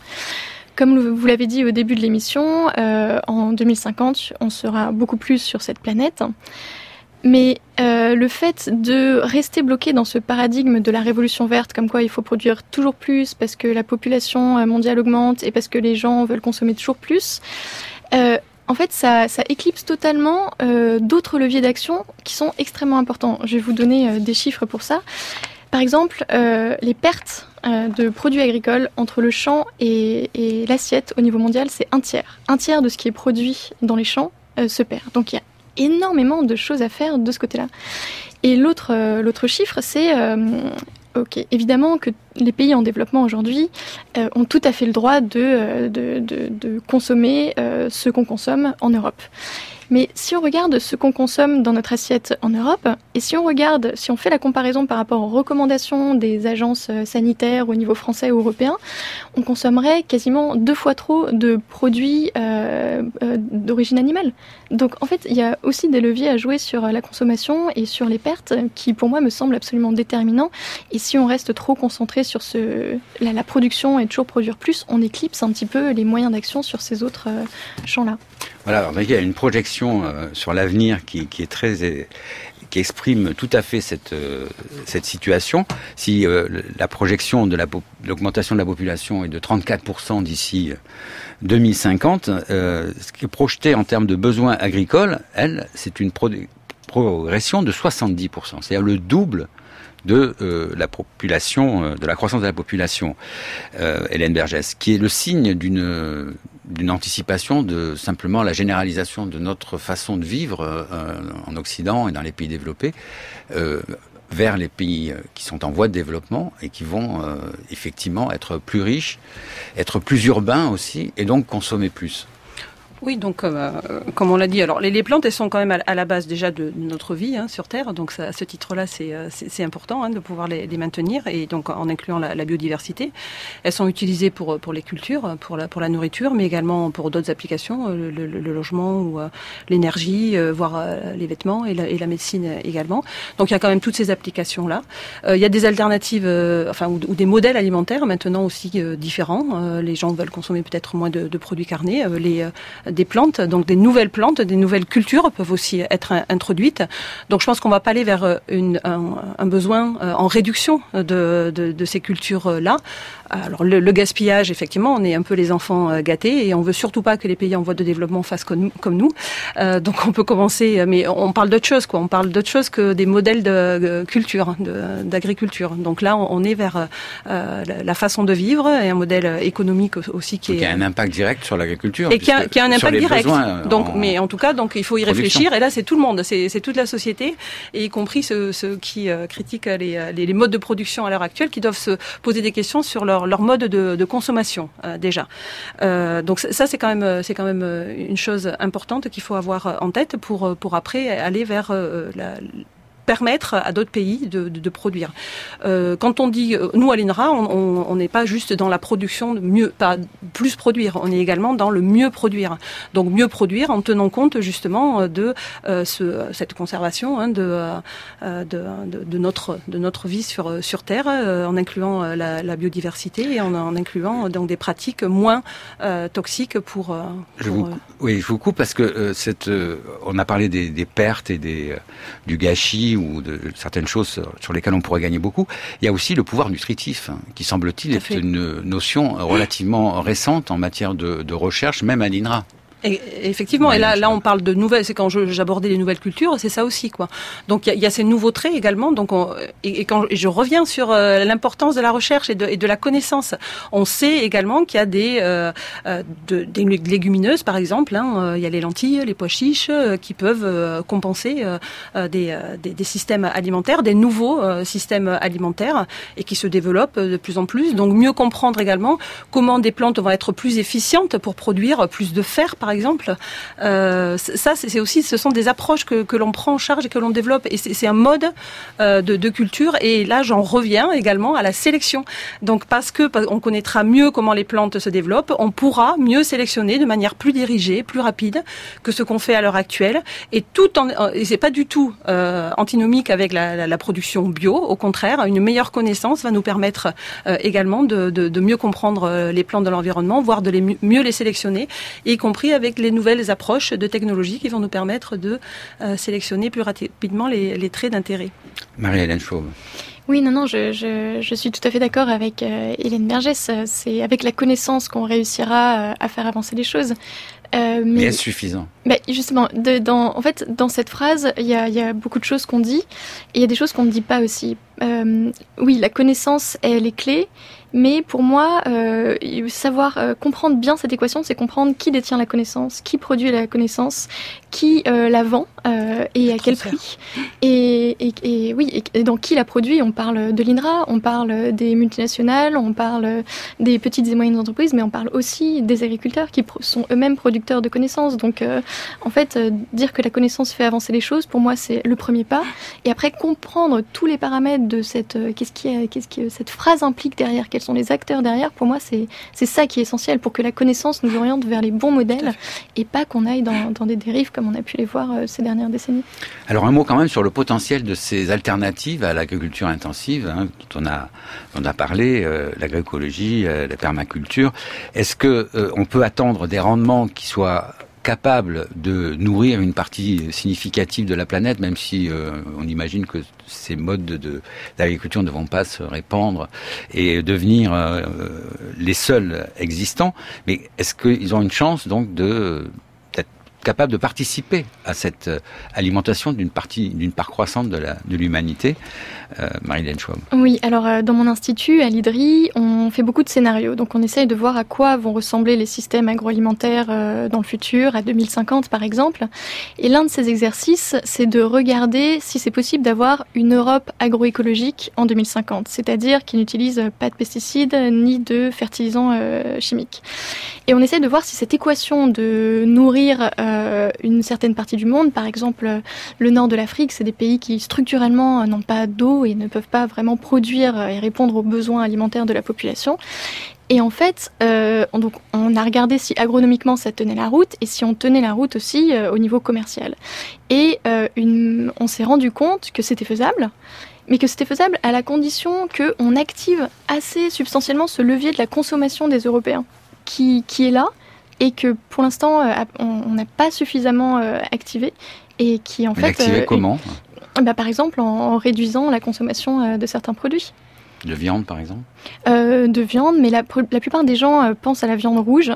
Comme vous l'avez dit au début de l'émission, euh, en deux mille cinquante, on sera beaucoup plus sur cette planète. Mais euh, le fait de rester bloqué dans ce paradigme de la révolution verte, comme quoi il faut produire toujours plus parce que la population mondiale augmente et parce que les gens veulent consommer toujours plus, euh, en fait, ça, ça éclipse totalement euh, d'autres leviers d'action qui sont extrêmement importants. Je vais vous donner euh, des chiffres pour ça. Par exemple, euh, les pertes euh, de produits agricoles entre le champ et, et l'assiette au niveau mondial, c'est un tiers. Un tiers de ce qui est produit dans les champs euh, se perd. Donc il y a énormément de choses à faire de ce côté-là. Et l'autre, euh, l'autre chiffre, c'est euh, ok, évidemment que les pays en développement aujourd'hui euh, ont tout à fait le droit de, de, de, de consommer euh, ce qu'on consomme en Europe. Mais si on regarde ce qu'on consomme dans notre assiette en Europe, et si on regarde, si on fait la comparaison par rapport aux recommandations des agences sanitaires au niveau français ou européen, on consommerait quasiment deux fois trop de produits euh, euh, d'origine animale. Donc en fait, il y a aussi des leviers à jouer sur la consommation et sur les pertes qui, pour moi, me semblent absolument déterminants. Et si on reste trop concentré sur ce, la, la production et toujours produire plus, on éclipse un petit peu les moyens d'action sur ces autres euh, champs-là. Voilà, alors, il y a une projection euh, sur l'avenir qui, qui est très, qui exprime tout à fait cette euh, cette situation. Si euh, la projection de la l'augmentation de la population est de trente-quatre pour cent d'ici deux mille cinquante, euh, ce qui est projeté en termes de besoins agricoles, elle, c'est une pro- progression de soixante-dix pour cent, c'est-à-dire le double de euh, la population, euh, de la croissance de la population, euh, Hélène Bergès, qui est le signe d'une d'une anticipation de simplement la généralisation de notre façon de vivre euh, en Occident et dans les pays développés euh, vers les pays qui sont en voie de développement et qui vont euh, effectivement être plus riches, être plus urbains aussi et donc consommer plus. Oui, donc euh, comme on l'a dit, alors les, les plantes, elles sont quand même à, à la base déjà de, de notre vie hein, sur Terre, donc ça, à ce titre-là, c'est, c'est, c'est important hein, de pouvoir les, les maintenir, et donc en incluant la, la biodiversité. Elles sont utilisées pour pour les cultures, pour la pour la nourriture, mais également pour d'autres applications, le, le, le logement ou euh, l'énergie, euh, voire euh, les vêtements et la, et la médecine également. Donc il y a quand même toutes ces applications-là. Euh, il y a des alternatives, euh, enfin ou, ou des modèles alimentaires maintenant aussi euh, différents. Euh, les gens veulent consommer peut-être moins de, de produits carnés. Euh, les euh, des plantes, donc des nouvelles plantes, des nouvelles cultures peuvent aussi être introduites. Donc je pense qu'on va pas aller vers une, un, un besoin en réduction de, de, de ces cultures-là. Alors le, le gaspillage, effectivement, on est un peu les enfants gâtés et on veut surtout pas que les pays en voie de développement fassent comme, comme nous. Euh, donc on peut commencer, mais on parle d'autre chose, quoi. On parle d'autre chose que des modèles de culture, de, d'agriculture. Donc là, on, on est vers euh, la façon de vivre et un modèle économique aussi qui, est, qui a un impact direct sur l'agriculture et qui a, qui a un impact direct. Donc, en, mais en tout cas, donc il faut y production. réfléchir. Et là, c'est tout le monde, c'est, c'est toute la société, et y compris ceux, ceux qui euh, critiquent les, les, les modes de production à l'heure actuelle, qui doivent se poser des questions sur leur, leur mode de, de consommation euh, déjà. Euh, donc ça, c'est quand même, c'est quand même une chose importante qu'il faut avoir en tête pour pour après aller vers euh, la permettre à d'autres pays de, de, de produire. Euh, quand on dit, nous à l'I N R A, on n'est pas juste dans la production de mieux, pas plus produire, on est également dans le mieux produire. Donc mieux produire en tenant compte justement de euh, ce, cette conservation hein, de, euh, de, de, de notre de notre vie sur sur Terre, euh, en incluant la, la biodiversité et en, en incluant donc des pratiques moins euh, toxiques pour. pour je vous, euh, oui, je vous coupe parce que euh, cette, euh, on a parlé des, des pertes et des euh, du gâchis ou de certaines choses sur lesquelles on pourrait gagner beaucoup. Il y a aussi le pouvoir nutritif, hein, qui semble-t-il est une notion relativement récente en matière de, de recherche, même à l'I N R A. Et, effectivement, et là, là, on parle de nouvelles. C'est quand je, j'abordais les nouvelles cultures, c'est ça aussi, quoi. Donc, il y a, il y a ces nouveaux traits également. Donc, on, et, et quand et je reviens sur euh, l'importance de la recherche et de, et de la connaissance. On sait également qu'il y a des, euh, de, des légumineuses, par exemple. Hein, il y a les lentilles, les pois chiches, euh, qui peuvent euh, compenser euh, des, des, des systèmes alimentaires, des nouveaux euh, systèmes alimentaires, et qui se développent de plus en plus. Donc, mieux comprendre également comment des plantes vont être plus efficientes pour produire plus de fer, par exemple. exemple, euh, ça c'est aussi, ce sont des approches que, que l'on prend en charge et que l'on développe, et c'est, c'est un mode euh, de, de culture. Et là, j'en reviens également à la sélection. Donc parce que on connaîtra mieux comment les plantes se développent, on pourra mieux sélectionner de manière plus dirigée, plus rapide que ce qu'on fait à l'heure actuelle. Et tout en, et c'est pas du tout euh, antinomique avec la, la, la production bio. Au contraire, une meilleure connaissance va nous permettre euh, également de, de, de mieux comprendre les plantes de l'environnement, voire de les mieux les sélectionner, y compris avec avec les nouvelles approches de technologie qui vont nous permettre de euh, sélectionner plus rapidement les, les traits d'intérêt. Marie-Hélène Chauve. Oui, non, non, je, je, je suis tout à fait d'accord avec euh, Hélène Bergès. C'est avec la connaissance qu'on réussira euh, à faire avancer les choses. Euh, mais, mais est-ce suffisant ? Bah, justement, de, dans, en fait, dans cette phrase, il y a, y a beaucoup de choses qu'on dit, et il y a des choses qu'on ne dit pas aussi. Euh, oui, la connaissance, elle est clé, mais pour moi, euh, savoir euh, comprendre bien cette équation, c'est comprendre qui détient la connaissance, qui produit la connaissance, qui euh, la vend euh, et à quel prix. Et, et, et oui, et, et donc qui la produit ? On parle de l'I N R A, on parle des multinationales, on parle des petites et moyennes entreprises, mais on parle aussi des agriculteurs qui pro- sont eux-mêmes producteurs de connaissances. Donc, euh, en fait, euh, dire que la connaissance fait avancer les choses, pour moi, c'est le premier pas. Et après, comprendre tous les paramètres de cette, euh, qu'est-ce qui, est, qu'est-ce que cette phrase implique derrière, quels sont les acteurs derrière. Pour moi, c'est c'est ça qui est essentiel pour que la connaissance nous oriente vers les bons modèles et pas qu'on aille dans, dans des dérives comme on a pu les voir euh, ces dernières décennies. Alors, un mot quand même sur le potentiel de ces alternatives à l'agriculture intensive, hein, dont on a, on a parlé, euh, l'agroécologie, euh, la permaculture. Est-ce que euh, on peut attendre des rendements qui soient capables de nourrir une partie significative de la planète, même si euh, on imagine que ces modes de, de, d'agriculture ne vont pas se répandre et devenir euh, les seuls existants. Mais est-ce qu'ils ont une chance donc de peut-être capables de participer à cette alimentation d'une partie, d'une part croissante de, la, de l'humanité. Euh, Marie-Hélène Schwab. Oui, alors euh, dans mon institut, à l'I D R I, on fait beaucoup de scénarios. Donc on essaye de voir à quoi vont ressembler les systèmes agroalimentaires euh, dans le futur, à deux mille cinquante par exemple. Et l'un de ces exercices, c'est de regarder si c'est possible d'avoir une Europe agroécologique en deux mille cinquante, c'est-à-dire qui n'utilise pas de pesticides ni de fertilisants euh, chimiques. Et on essaie de voir si cette équation de nourrir euh, une certaine partie du monde, par exemple le nord de l'Afrique, c'est des pays qui structurellement n'ont pas d'eau et ne peuvent pas vraiment produire et répondre aux besoins alimentaires de la population. Et en fait, euh, on, donc, on a regardé si agronomiquement ça tenait la route et si on tenait la route aussi euh, au niveau commercial. Et euh, une, on s'est rendu compte que c'était faisable, mais que c'était faisable à la condition qu'on active assez substantiellement ce levier de la consommation des Européens, qui, qui est là et que pour l'instant euh, on n'a pas suffisamment euh, activé et qui en mais fait... L'activer euh, comment bah, par exemple en, en réduisant la consommation euh, de certains produits. De viande, par exemple euh, De viande, mais la, la plupart des gens euh, pensent à la viande rouge.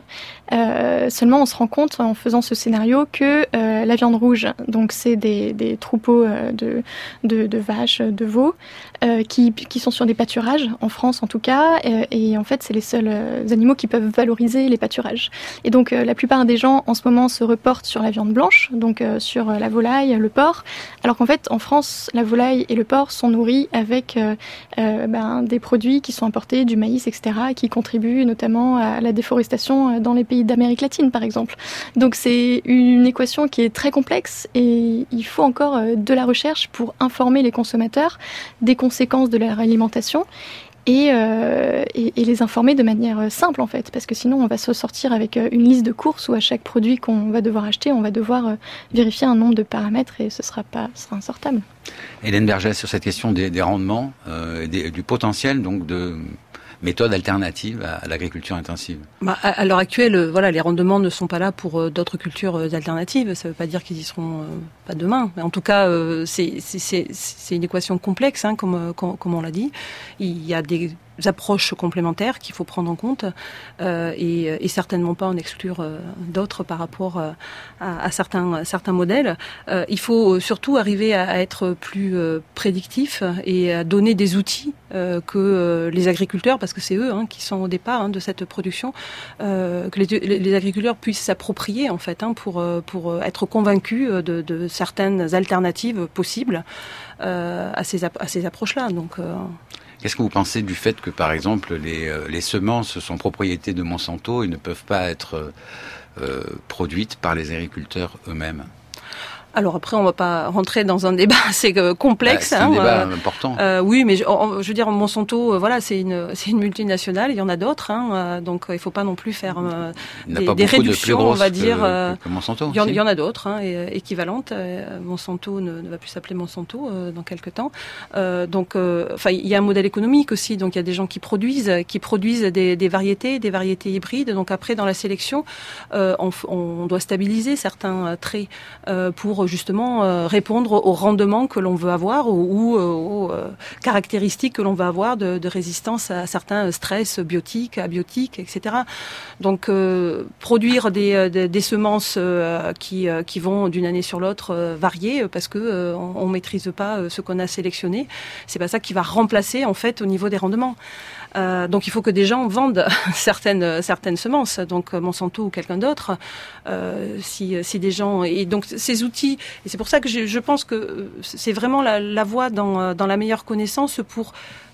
Euh, seulement, on se rend compte en faisant ce scénario que euh, la viande rouge, donc c'est des, des troupeaux euh, de, de, de vaches, de veaux, euh, qui, qui sont sur des pâturages, en France en tout cas, euh, et en fait, c'est les seuls euh, animaux qui peuvent valoriser les pâturages. Et donc, euh, la plupart des gens, en ce moment, se reportent sur la viande blanche, donc euh, sur euh, la volaille, le porc, alors qu'en fait, en France, la volaille et le porc sont nourris avec euh, euh, ben, des produits qui sont importés, du maïs, et cetera, qui contribuent notamment à la déforestation dans les pays d'Amérique latine, par exemple. Donc c'est une équation qui est très complexe et il faut encore de la recherche pour informer les consommateurs des conséquences de leur alimentation et, euh, et, et les informer de manière simple, en fait, parce que sinon on va se sortir avec une liste de courses où à chaque produit qu'on va devoir acheter, on va devoir vérifier un nombre de paramètres et ce sera pas, ce sera insortable. Hélène Bergès, sur cette question des, des rendements, euh, des, du potentiel donc de méthodes alternatives à, à l'agriculture intensive. Bah, à, à l'heure actuelle, voilà, les rendements ne sont pas là pour euh, d'autres cultures euh, alternatives. Ça ne veut pas dire qu'ils y seront euh, pas demain. Mais en tout cas, euh, c'est, c'est, c'est, c'est une équation complexe, hein, comme, comme, comme on l'a dit. Il y a des approches complémentaires qu'il faut prendre en compte euh, et, et certainement pas en exclure euh, d'autres par rapport euh, à, à certains, certains modèles. Euh, il faut surtout arriver à, à être plus euh, prédictif et à donner des outils euh, que euh, les agriculteurs, parce que c'est eux hein, qui sont au départ hein, de cette production, euh, que les, les agriculteurs puissent s'approprier en fait hein, pour, pour être convaincus de, de certaines alternatives possibles euh, à ces, à ces approches-là. Donc, euh, Qu'est-ce que vous pensez du fait que, par exemple, les, les semences sont propriété de Monsanto et ne peuvent pas être euh, produites par les agriculteurs eux-mêmes ? Alors après, on va pas rentrer dans un débat assez complexe. Bah, c'est un hein, débat euh, important. Euh, oui, mais je, je veux dire, Monsanto, euh, voilà, c'est une, c'est une multinationale. Il y en a d'autres, hein, euh, donc il faut pas non plus faire euh, des, pas des réductions, de on va dire. Que, euh, que Monsanto. Il y, en, si. il y en a d'autres, hein, et, équivalentes. Euh, Monsanto ne, ne va plus s'appeler Monsanto euh, dans quelques temps. Euh, donc, euh, enfin, il y a un modèle économique aussi. Donc, il y a des gens qui produisent, qui produisent des, des variétés, des variétés hybrides. Donc après, dans la sélection, euh, on, on doit stabiliser certains traits euh, pour justement euh, répondre au rendement que l'on veut avoir ou, ou aux euh, caractéristiques que l'on veut avoir de, de résistance à certains stress biotiques, abiotiques, et cetera. Donc, euh, produire des, des, des semences euh, qui, euh, qui vont d'une année sur l'autre euh, varier parce que euh, on, on maîtrise pas euh, ce qu'on a sélectionné, c'est pas ça qui va remplacer en fait au niveau des rendements. Euh, donc il faut que des gens vendent certaines certaines semences, donc Monsanto ou quelqu'un d'autre. Euh, si si des gens et donc ces outils, et c'est pour ça que je, je pense que c'est vraiment la, la voie dans dans la meilleure connaissance pour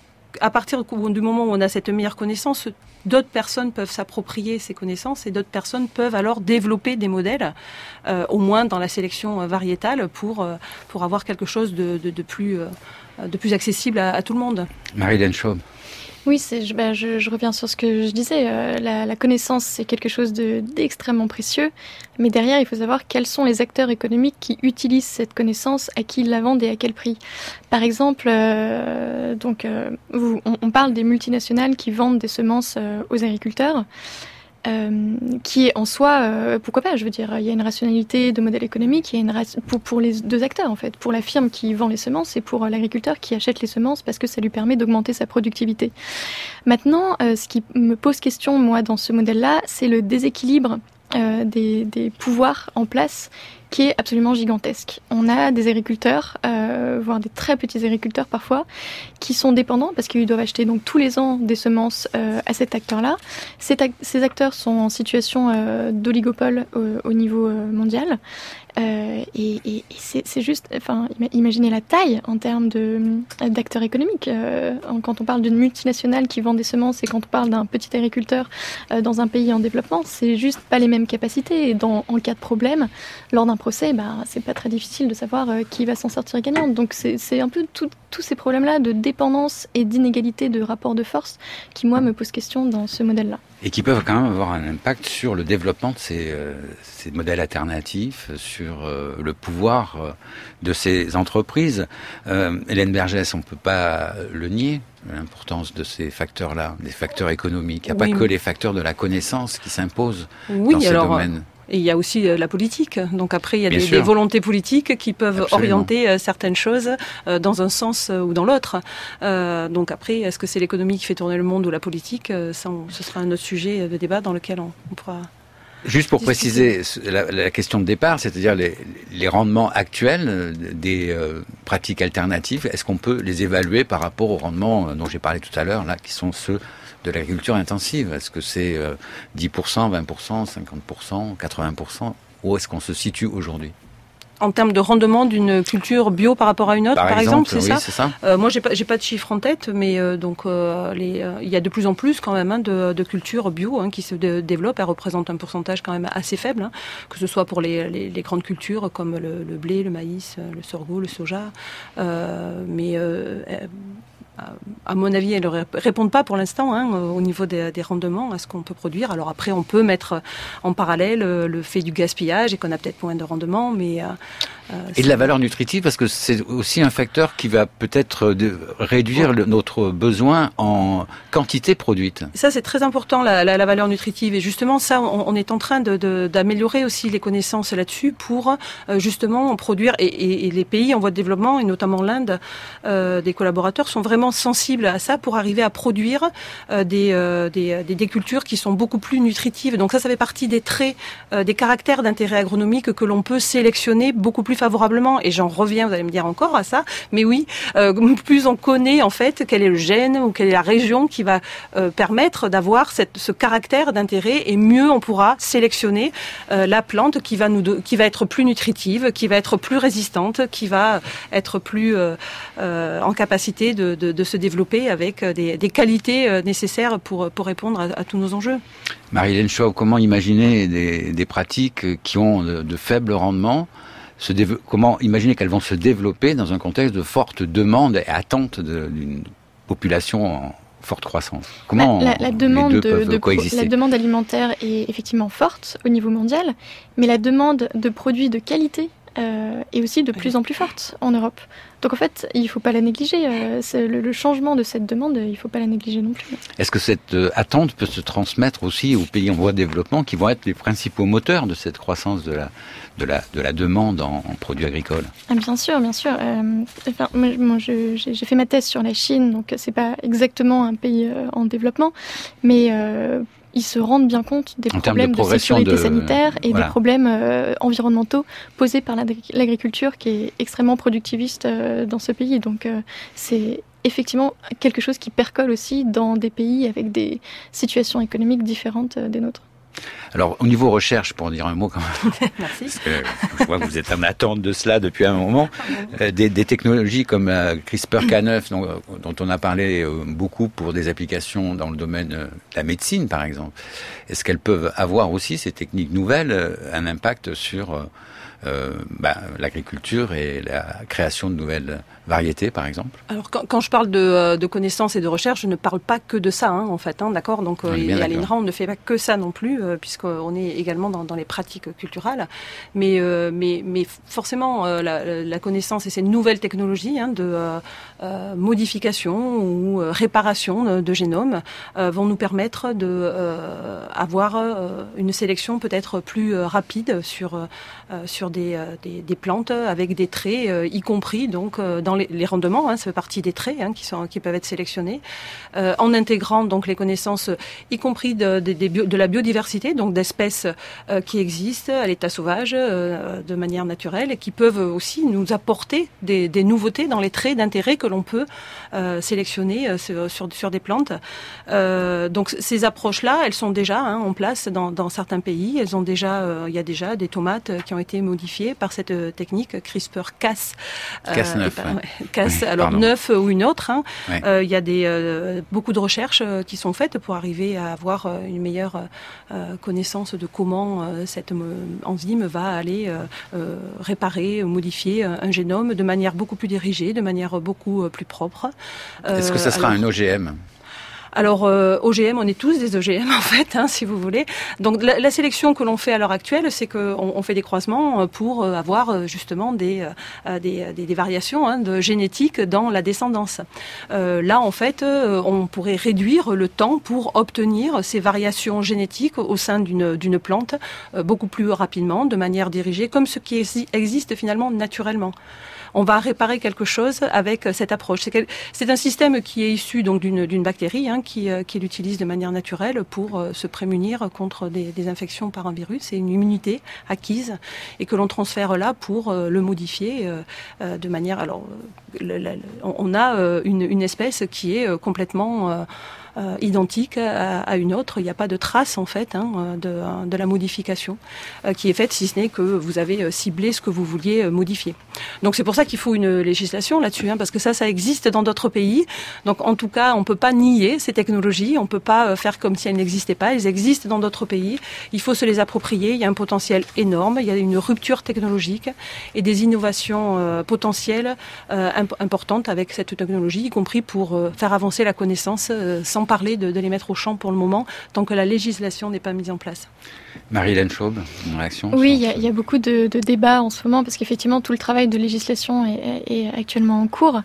à partir du moment où on a cette meilleure connaissance, d'autres personnes peuvent s'approprier ces connaissances et d'autres personnes peuvent alors développer des modèles, euh, au moins dans la sélection variétale, pour pour avoir quelque chose de de, de plus de plus accessible à, à tout le monde. Marie-Hélène Schwab. Oui, c'est, bah, je, je reviens sur ce que je disais. Euh, la, la connaissance, c'est quelque chose de, d'extrêmement précieux. Mais derrière, il faut savoir quels sont les acteurs économiques qui utilisent cette connaissance, à qui ils la vendent et à quel prix. Par exemple, euh, donc, euh, vous, on, on parle des multinationales qui vendent des semences euh, aux agriculteurs. Euh, qui est en soi, euh, pourquoi pas, je veux dire, il y a une rationalité de modèle économique, il y a une raci- pour, pour les deux acteurs en fait, pour la firme qui vend les semences et pour l'agriculteur qui achète les semences parce que ça lui permet d'augmenter sa productivité. Maintenant, euh, ce qui me pose question moi dans ce modèle-là, c'est le déséquilibre euh, des, des pouvoirs en place qui est absolument gigantesque. On a des agriculteurs, euh, voire des très petits agriculteurs parfois, qui sont dépendants parce qu'ils doivent acheter donc tous les ans des semences euh, à cet acteur-là. Cet ac- ces acteurs sont en situation euh, d'oligopole au, au niveau euh, mondial. Euh, et, et, et c'est, c'est juste, enfin, imaginez la taille en termes de, d'acteurs économiques. Euh, quand on parle d'une multinationale qui vend des semences et quand on parle d'un petit agriculteur euh, dans un pays en développement, c'est juste pas les mêmes capacités. Et dans, en cas de problème, lors d'un procès, bah, c'est pas très difficile de savoir euh, qui va s'en sortir gagnant. Donc c'est, c'est un peu tous ces problèmes-là de dépendance et d'inégalité de rapport de force qui, moi, me posent question dans ce modèle-là. Et qui peuvent quand même avoir un impact sur le développement de ces, euh, ces modèles alternatifs, sur euh, le pouvoir euh, de ces entreprises. Euh, Hélène Bergès, on ne peut pas le nier, l'importance de ces facteurs-là, des facteurs économiques. Il n'y a oui, pas que les facteurs de la connaissance qui s'imposent oui, dans ces alors, domaines. Et il y a aussi euh, la politique. Donc après, il y a des, des volontés politiques qui peuvent Absolument. orienter euh, certaines choses euh, dans un sens euh, ou dans l'autre. Euh, donc après, est-ce que c'est l'économie qui fait tourner le monde ou la politique euh, ça, on, ce sera un autre sujet de débat dans lequel on, on pourra... Juste pour discuter. préciser la, la question de départ, c'est-à-dire les, les rendements actuels des euh, pratiques alternatives, est-ce qu'on peut les évaluer par rapport aux rendements dont j'ai parlé tout à l'heure, là, qui sont ceux de l'agriculture intensive? Est-ce que c'est euh, dix pour cent, vingt pour cent, cinquante pour cent, quatre-vingts pour cent? Où est-ce qu'on se situe aujourd'hui? En termes de rendement d'une culture bio par rapport à une autre, par, par exemple, exemple, c'est oui, ça, c'est ça euh, Moi, j'ai pas, j'ai pas de chiffres en tête, mais euh, donc euh, les, euh, il y a de plus en plus quand même hein, de, de cultures bio hein, qui se de, développent. Elles représentent un pourcentage quand même assez faible, hein, que ce soit pour les, les, les grandes cultures comme le, le blé, le maïs, le sorgho, le soja, euh, mais euh, à mon avis, elles ne répondent pas pour l'instant hein, au niveau des, des rendements à ce qu'on peut produire. Alors après, on peut mettre en parallèle le fait du gaspillage et qu'on a peut-être moins de rendement, mais... Euh, et de la valeur nutritive, parce que c'est aussi un facteur qui va peut-être de réduire ouais. le, notre besoin en quantité produite. Ça, c'est très important, la, la, la valeur nutritive. Et justement, ça, on, on est en train de, de, d'améliorer aussi les connaissances là-dessus pour euh, justement produire... Et, et, et les pays en voie de développement, et notamment l'Inde, euh, des collaborateurs sont vraiment sensibles à ça pour arriver à produire euh, des, euh, des, des, des cultures qui sont beaucoup plus nutritives. Donc ça, ça fait partie des traits, euh, des caractères d'intérêt agronomique que l'on peut sélectionner beaucoup plus favorablement. Et j'en reviens, vous allez me dire encore à ça, mais oui, euh, plus on connaît en fait quel est le gène ou quelle est la région qui va euh, permettre d'avoir cette, ce caractère d'intérêt, et mieux on pourra sélectionner euh, la plante qui va nous do- qui va être plus nutritive, qui va être plus résistante, qui va être plus euh, euh, en capacité de, de, de se développer avec des, des qualités nécessaires pour, pour répondre à, à tous nos enjeux. Marie-Hélène Schwab, comment imaginer des, des pratiques qui ont de, de faibles rendements, se dév- comment imaginer qu'elles vont se développer dans un contexte de forte demande et attente de, d'une population en forte croissance? Comment la, la, la demande les deux de, peuvent de coexister? La demande alimentaire est effectivement forte au niveau mondial, mais la demande de produits de qualité Euh, est aussi de plus en plus forte en Europe. Donc en fait, il ne faut pas la négliger. Euh, c'est le, le changement de cette demande, il ne faut pas la négliger non plus. Est-ce que cette euh, attente peut se transmettre aussi aux pays en voie de développement qui vont être les principaux moteurs de cette croissance de la, de la, de la demande en, en produits agricoles? Ah, bien sûr, bien sûr. Euh, enfin, moi, moi, je, j'ai, j'ai fait ma thèse sur la Chine, donc c'est pas exactement un pays euh, en développement, mais euh, ils se rendent bien compte des en problèmes de, de sécurité de... sanitaire et voilà. des problèmes euh, environnementaux posés par l'agriculture qui est extrêmement productiviste euh, dans ce pays. Donc euh, c'est effectivement quelque chose qui percole aussi dans des pays avec des situations économiques différentes euh, des nôtres. Alors, au niveau recherche, pour en dire un mot quand même, Merci. Parce que je vois que vous êtes en attente de cela depuis un moment, euh, des, des technologies comme euh, CRISPR Cas neuf, dont, dont on a parlé euh, beaucoup pour des applications dans le domaine euh, de la médecine, par exemple, est-ce qu'elles peuvent avoir aussi, ces techniques nouvelles, euh, un impact sur euh, euh, bah, l'agriculture et la création de nouvelles variétés, par exemple? Alors, quand, quand je parle de, de connaissances et de recherche, je ne parle pas que de ça, hein, en fait, hein, d'accord. Donc, euh, et à l'INRA, on ne fait pas que ça non plus, euh, puisqu'on est également dans, dans les pratiques culturelles. Mais, euh, mais, mais forcément, euh, la, la connaissance et ces nouvelles technologies hein, de euh, euh, modification ou euh, réparation de, de génome euh, vont nous permettre de euh, avoir euh, une sélection peut-être plus euh, rapide sur euh, sur des, euh, des, des plantes avec des traits, euh, y compris donc euh, dans les, les rendements, hein, ça fait partie des traits hein, qui sont qui peuvent être sélectionnés, euh, en intégrant donc les connaissances, y compris de, de, de, bio, de la biodiversité, donc donc d'espèces euh, qui existent à l'état sauvage, euh, de manière naturelle, et qui peuvent aussi nous apporter des, des nouveautés dans les traits d'intérêt que l'on peut euh, sélectionner euh, sur, sur des plantes. Euh, donc ces approches-là, elles sont déjà hein, en place dans, dans certains pays. Elles ont déjà, euh, il y a déjà des tomates qui ont été modifiées par cette euh, technique CRISPR-Cas. Cas neuf. Euh, ouais. Cas, oui, alors neuf ou une autre. Hein. Ouais. Euh, il y a des euh, beaucoup de recherches euh, qui sont faites pour arriver à avoir euh, une meilleure euh, connaissance de comment euh, cette euh, enzyme va aller euh, euh, réparer, modifier un, un génome de manière beaucoup plus dirigée, de manière beaucoup euh, plus propre. Euh, Est-ce que ça sera alors, un O G M ? Alors, euh, O G M, on est tous des O G M en fait, hein, si vous voulez. Donc, la, la sélection que l'on fait à l'heure actuelle, c'est qu'on on fait des croisements pour avoir justement des, euh, des, des, des variations hein, de génétique dans la descendance. Euh, là, en fait, on pourrait réduire le temps pour obtenir ces variations génétiques au sein d'une, d'une plante euh, beaucoup plus rapidement, de manière dirigée, comme ce qui existe finalement naturellement. On va réparer quelque chose avec cette approche. C'est, quel... c'est un système qui est issu donc d'une, d'une bactérie hein, qui, euh, qui l'utilise de manière naturelle pour euh, se prémunir contre des, des infections par un virus. C'est une immunité acquise et que l'on transfère là pour euh, le modifier euh, euh, de manière. Alors, le, le, on a euh, une, une espèce qui est euh, complètement euh, Euh, identique à, à une autre. Il n'y a pas de trace en fait hein, de, de la modification euh, qui est faite, si ce n'est que vous avez ciblé ce que vous vouliez euh, modifier. Donc c'est pour ça qu'il faut une législation là-dessus, hein, parce que ça, ça existe dans d'autres pays. Donc en tout cas, on ne peut pas nier ces technologies, on ne peut pas euh, faire comme si elles n'existaient pas. Elles existent dans d'autres pays. Il faut se les approprier. Il y a un potentiel énorme. Il y a une rupture technologique et des innovations euh, potentielles euh, imp- importantes avec cette technologie, y compris pour euh, faire avancer la connaissance euh, sans parler de, de les mettre au champ pour le moment, tant que la législation n'est pas mise en place. Marie-Hélène Schaub, une réaction ? Oui, il y, y a beaucoup de, de débats en ce moment, parce qu'effectivement, tout le travail de législation est, est actuellement en cours.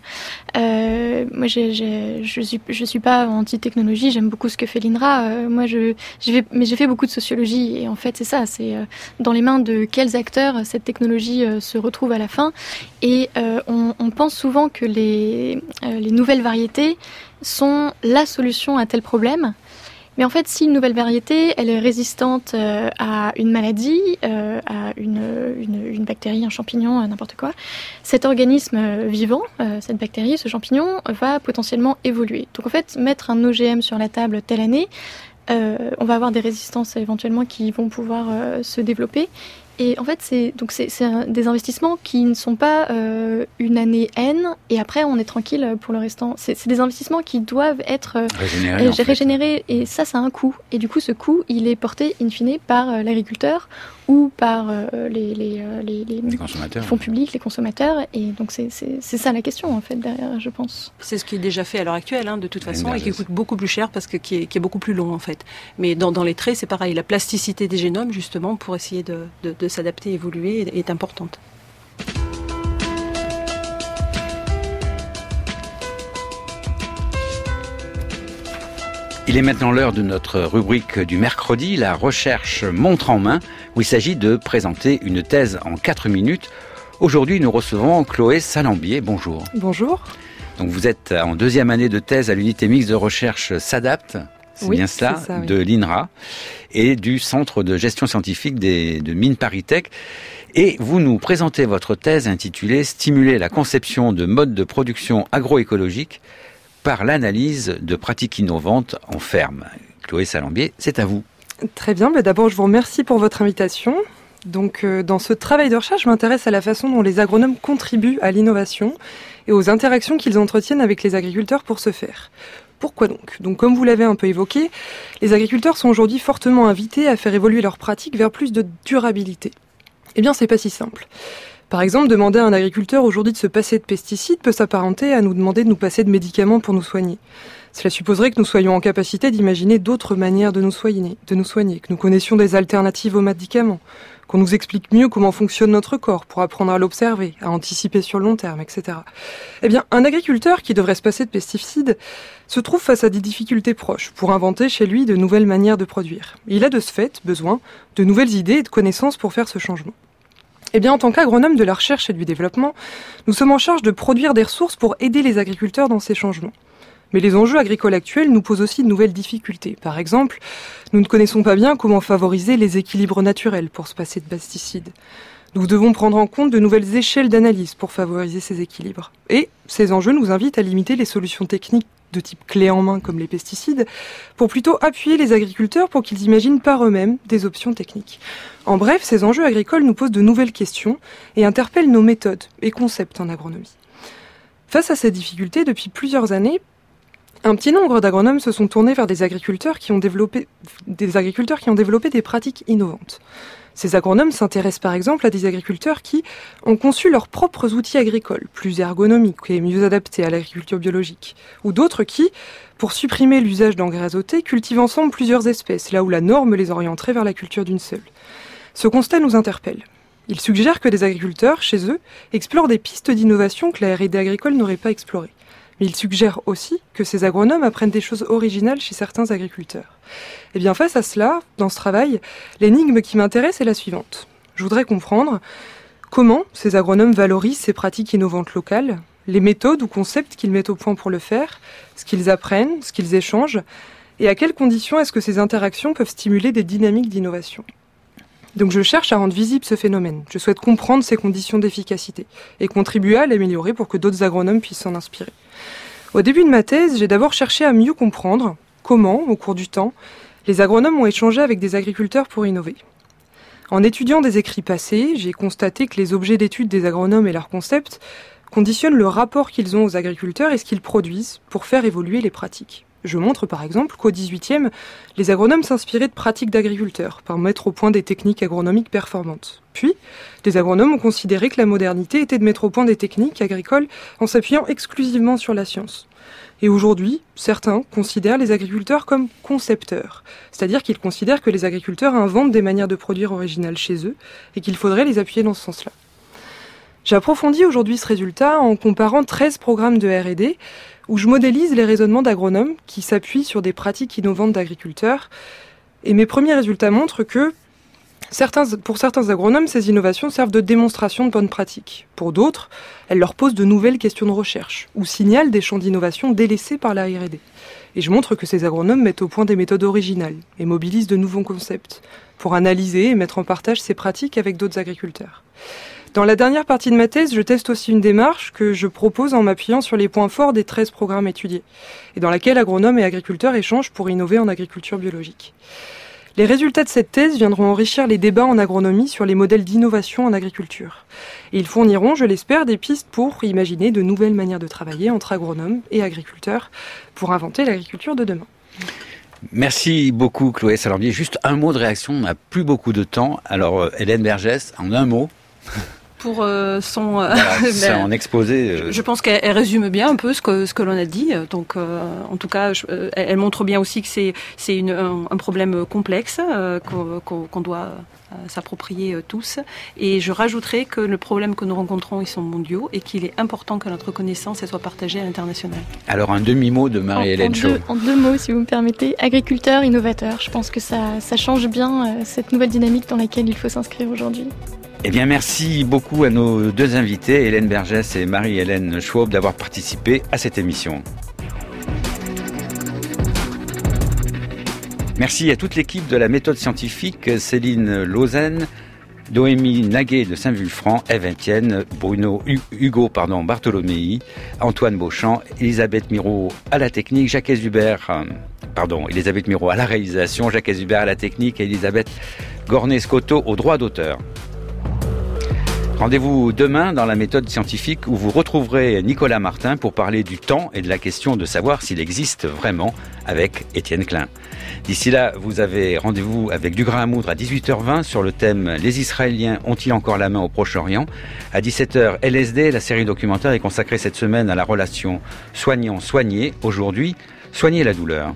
Euh, moi, j'ai, j'ai, je suis, je suis pas anti-technologie, j'aime beaucoup ce que fait l'I N R A. Euh, moi, je, j'ai fait, mais j'ai fait beaucoup de sociologie, et en fait, c'est ça, c'est euh, dans les mains de quels acteurs cette technologie euh, se retrouve à la fin. Et euh, on, on pense souvent que les, euh, les nouvelles variétés sont la solution à tel problème. Mais en fait, si une nouvelle variété, elle est résistante euh, à une maladie, euh, à une, une, une bactérie, un champignon, euh, n'importe quoi, cet organisme euh, vivant, euh, cette bactérie, ce champignon, va potentiellement évoluer. Donc en fait, mettre un O G M sur la table telle année, euh, on va avoir des résistances éventuellement qui vont pouvoir euh, se développer. Et en fait, c'est, donc c'est, c'est un, des investissements qui ne sont pas euh, une année N, et après on est tranquille pour le restant. C'est, c'est des investissements qui doivent être euh, régénérés, euh, régénérés, et ça, ça a un coût. Et du coup, ce coût, il est porté in fine par euh, l'agriculteur ou par euh, les, les, euh, les, les, les consommateurs, fonds publics, les consommateurs. Et donc c'est, c'est, c'est ça la question, en fait, derrière, je pense. C'est ce qui est déjà fait à l'heure actuelle, hein, de toute façon, et qui coûte beaucoup plus cher parce que qui est, qui est beaucoup plus long, en fait. Mais dans, dans les traits, c'est pareil. La plasticité des génomes, justement, pour essayer de, de, de s'adapter, évoluer, est, est importante. Il est maintenant l'heure de notre rubrique du mercredi, la recherche montre en main, où il s'agit de présenter une thèse en quatre minutes. Aujourd'hui, nous recevons Chloé Salambier. Bonjour. Bonjour. Donc vous êtes en deuxième année de thèse à l'unité mixte de recherche SADAPT, c'est oui, bien cela, c'est ça, oui. de l'I N R A et du Centre de gestion scientifique des, de Mines ParisTech. Et vous nous présentez votre thèse intitulée « Stimuler la conception de modes de production agroécologiques par l'analyse de pratiques innovantes en ferme ». Chloé Salambier, c'est à vous. Très bien, mais d'abord je vous remercie pour votre invitation. Donc, euh, dans ce travail de recherche, je m'intéresse à la façon dont les agronomes contribuent à l'innovation et aux interactions qu'ils entretiennent avec les agriculteurs pour ce faire. Pourquoi donc ? Donc, comme vous l'avez un peu évoqué, les agriculteurs sont aujourd'hui fortement invités à faire évoluer leurs pratiques vers plus de durabilité. Eh bien, c'est pas si simple. Par exemple, demander à un agriculteur aujourd'hui de se passer de pesticides peut s'apparenter à nous demander de nous passer de médicaments pour nous soigner. Cela supposerait que nous soyons en capacité d'imaginer d'autres manières de nous soigner, de nous soigner, que nous connaissions des alternatives aux médicaments, qu'on nous explique mieux comment fonctionne notre corps pour apprendre à l'observer, à anticiper sur le long terme, et cetera. Eh bien, un agriculteur qui devrait se passer de pesticides se trouve face à des difficultés proches pour inventer chez lui de nouvelles manières de produire. Il a de ce fait besoin de nouvelles idées et de connaissances pour faire ce changement. Eh bien, en tant qu'agronome de la recherche et du développement, nous sommes en charge de produire des ressources pour aider les agriculteurs dans ces changements. Mais les enjeux agricoles actuels nous posent aussi de nouvelles difficultés. Par exemple, nous ne connaissons pas bien comment favoriser les équilibres naturels pour se passer de pesticides. Nous devons prendre en compte de nouvelles échelles d'analyse pour favoriser ces équilibres. Et ces enjeux nous invitent à limiter les solutions techniques de type clé en main comme les pesticides, pour plutôt appuyer les agriculteurs pour qu'ils imaginent par eux-mêmes des options techniques. En bref, ces enjeux agricoles nous posent de nouvelles questions et interpellent nos méthodes et concepts en agronomie. Face à ces difficultés, depuis plusieurs années, un petit nombre d'agronomes se sont tournés vers des agriculteurs qui ont développé des agriculteurs qui ont développé des pratiques innovantes. Ces agronomes s'intéressent par exemple à des agriculteurs qui ont conçu leurs propres outils agricoles, plus ergonomiques et mieux adaptés à l'agriculture biologique, ou d'autres qui, pour supprimer l'usage d'engrais azotés, cultivent ensemble plusieurs espèces, là où la norme les orienterait vers la culture d'une seule. Ce constat nous interpelle. Il suggère que des agriculteurs, chez eux, explorent des pistes d'innovation que la R et D agricole n'aurait pas explorées. Mais il suggère aussi que ces agronomes apprennent des choses originales chez certains agriculteurs. Et bien face à cela, dans ce travail, l'énigme qui m'intéresse est la suivante. Je voudrais comprendre comment ces agronomes valorisent ces pratiques innovantes locales, les méthodes ou concepts qu'ils mettent au point pour le faire, ce qu'ils apprennent, ce qu'ils échangent, et à quelles conditions est-ce que ces interactions peuvent stimuler des dynamiques d'innovation. Donc je cherche à rendre visible ce phénomène. Je souhaite comprendre ces conditions d'efficacité et contribuer à l'améliorer pour que d'autres agronomes puissent s'en inspirer. Au début de ma thèse, j'ai d'abord cherché à mieux comprendre comment, au cours du temps, les agronomes ont échangé avec des agriculteurs pour innover. En étudiant des écrits passés, j'ai constaté que les objets d'étude des agronomes et leurs concepts conditionnent le rapport qu'ils ont aux agriculteurs et ce qu'ils produisent pour faire évoluer les pratiques. Je montre par exemple qu'au dix-huitième, les agronomes s'inspiraient de pratiques d'agriculteurs pour mettre au point des techniques agronomiques performantes. Puis, les agronomes ont considéré que la modernité était de mettre au point des techniques agricoles en s'appuyant exclusivement sur la science. Et aujourd'hui, certains considèrent les agriculteurs comme concepteurs, c'est-à-dire qu'ils considèrent que les agriculteurs inventent des manières de produire originales chez eux et qu'il faudrait les appuyer dans ce sens-là. J'approfondis aujourd'hui ce résultat en comparant treize programmes de R et D où je modélise les raisonnements d'agronomes qui s'appuient sur des pratiques innovantes d'agriculteurs. Et mes premiers résultats montrent que certains, pour certains agronomes, ces innovations servent de démonstration de bonnes pratiques. Pour d'autres, elles leur posent de nouvelles questions de recherche ou signalent des champs d'innovation délaissés par la R et D. Et je montre que ces agronomes mettent au point des méthodes originales et mobilisent de nouveaux concepts pour analyser et mettre en partage ces pratiques avec d'autres agriculteurs. Dans la dernière partie de ma thèse, je teste aussi une démarche que je propose en m'appuyant sur les points forts des treize programmes étudiés, et dans laquelle agronomes et agriculteurs échangent pour innover en agriculture biologique. Les résultats de cette thèse viendront enrichir les débats en agronomie sur les modèles d'innovation en agriculture. Et ils fourniront, je l'espère, des pistes pour imaginer de nouvelles manières de travailler entre agronomes et agriculteurs pour inventer l'agriculture de demain. Merci beaucoup Chloé Salambier. Juste un mot de réaction, on n'a plus beaucoup de temps. Alors Hélène Bergès, en un mot. Pour euh, son, euh, voilà, son exposé. Euh... Je, je pense qu'elle résume bien un peu ce que ce que l'on a dit. Donc, euh, en tout cas, je, euh, elle montre bien aussi que c'est c'est une un, un problème complexe euh, qu'on, qu'on doit euh, s'approprier euh, tous. Et je rajouterai que le problème que nous rencontrons, ils sont mondiaux et qu'il est important que notre connaissance elle soit partagée à l'international. Alors un demi-mot de Marie-Hélène Chaud. En deux mots, si vous me permettez, agriculteur, innovateur. Je pense que ça ça change bien euh, cette nouvelle dynamique dans laquelle il faut s'inscrire aujourd'hui. Eh bien, merci beaucoup à nos deux invités, Hélène Bergès et Marie-Hélène Schwab, d'avoir participé à cette émission. Merci à toute l'équipe de la méthode scientifique, Céline Lausanne, Noémie Naguet de Saint-Vulfranc, Ève Etienne, Bruno Hugo pardon, Bartholomei, Antoine Beauchamp, Elisabeth Miro à la technique, Jacques Hubert, euh, pardon, Elisabeth Miro à la réalisation, Jacques Hubert à la technique et Elisabeth Gornet-Scotto au droit d'auteur. Rendez-vous demain dans la méthode scientifique où vous retrouverez Nicolas Martin pour parler du temps et de la question de savoir s'il existe vraiment avec Étienne Klein. D'ici là, vous avez rendez-vous avec du grain à moudre à dix-huit heures vingt sur le thème « Les Israéliens ont-ils encore la main au Proche-Orient ?» À dix-sept heures, L S D, la série documentaire est consacrée cette semaine à la relation soignant-soigné. Aujourd'hui, soigner la douleur.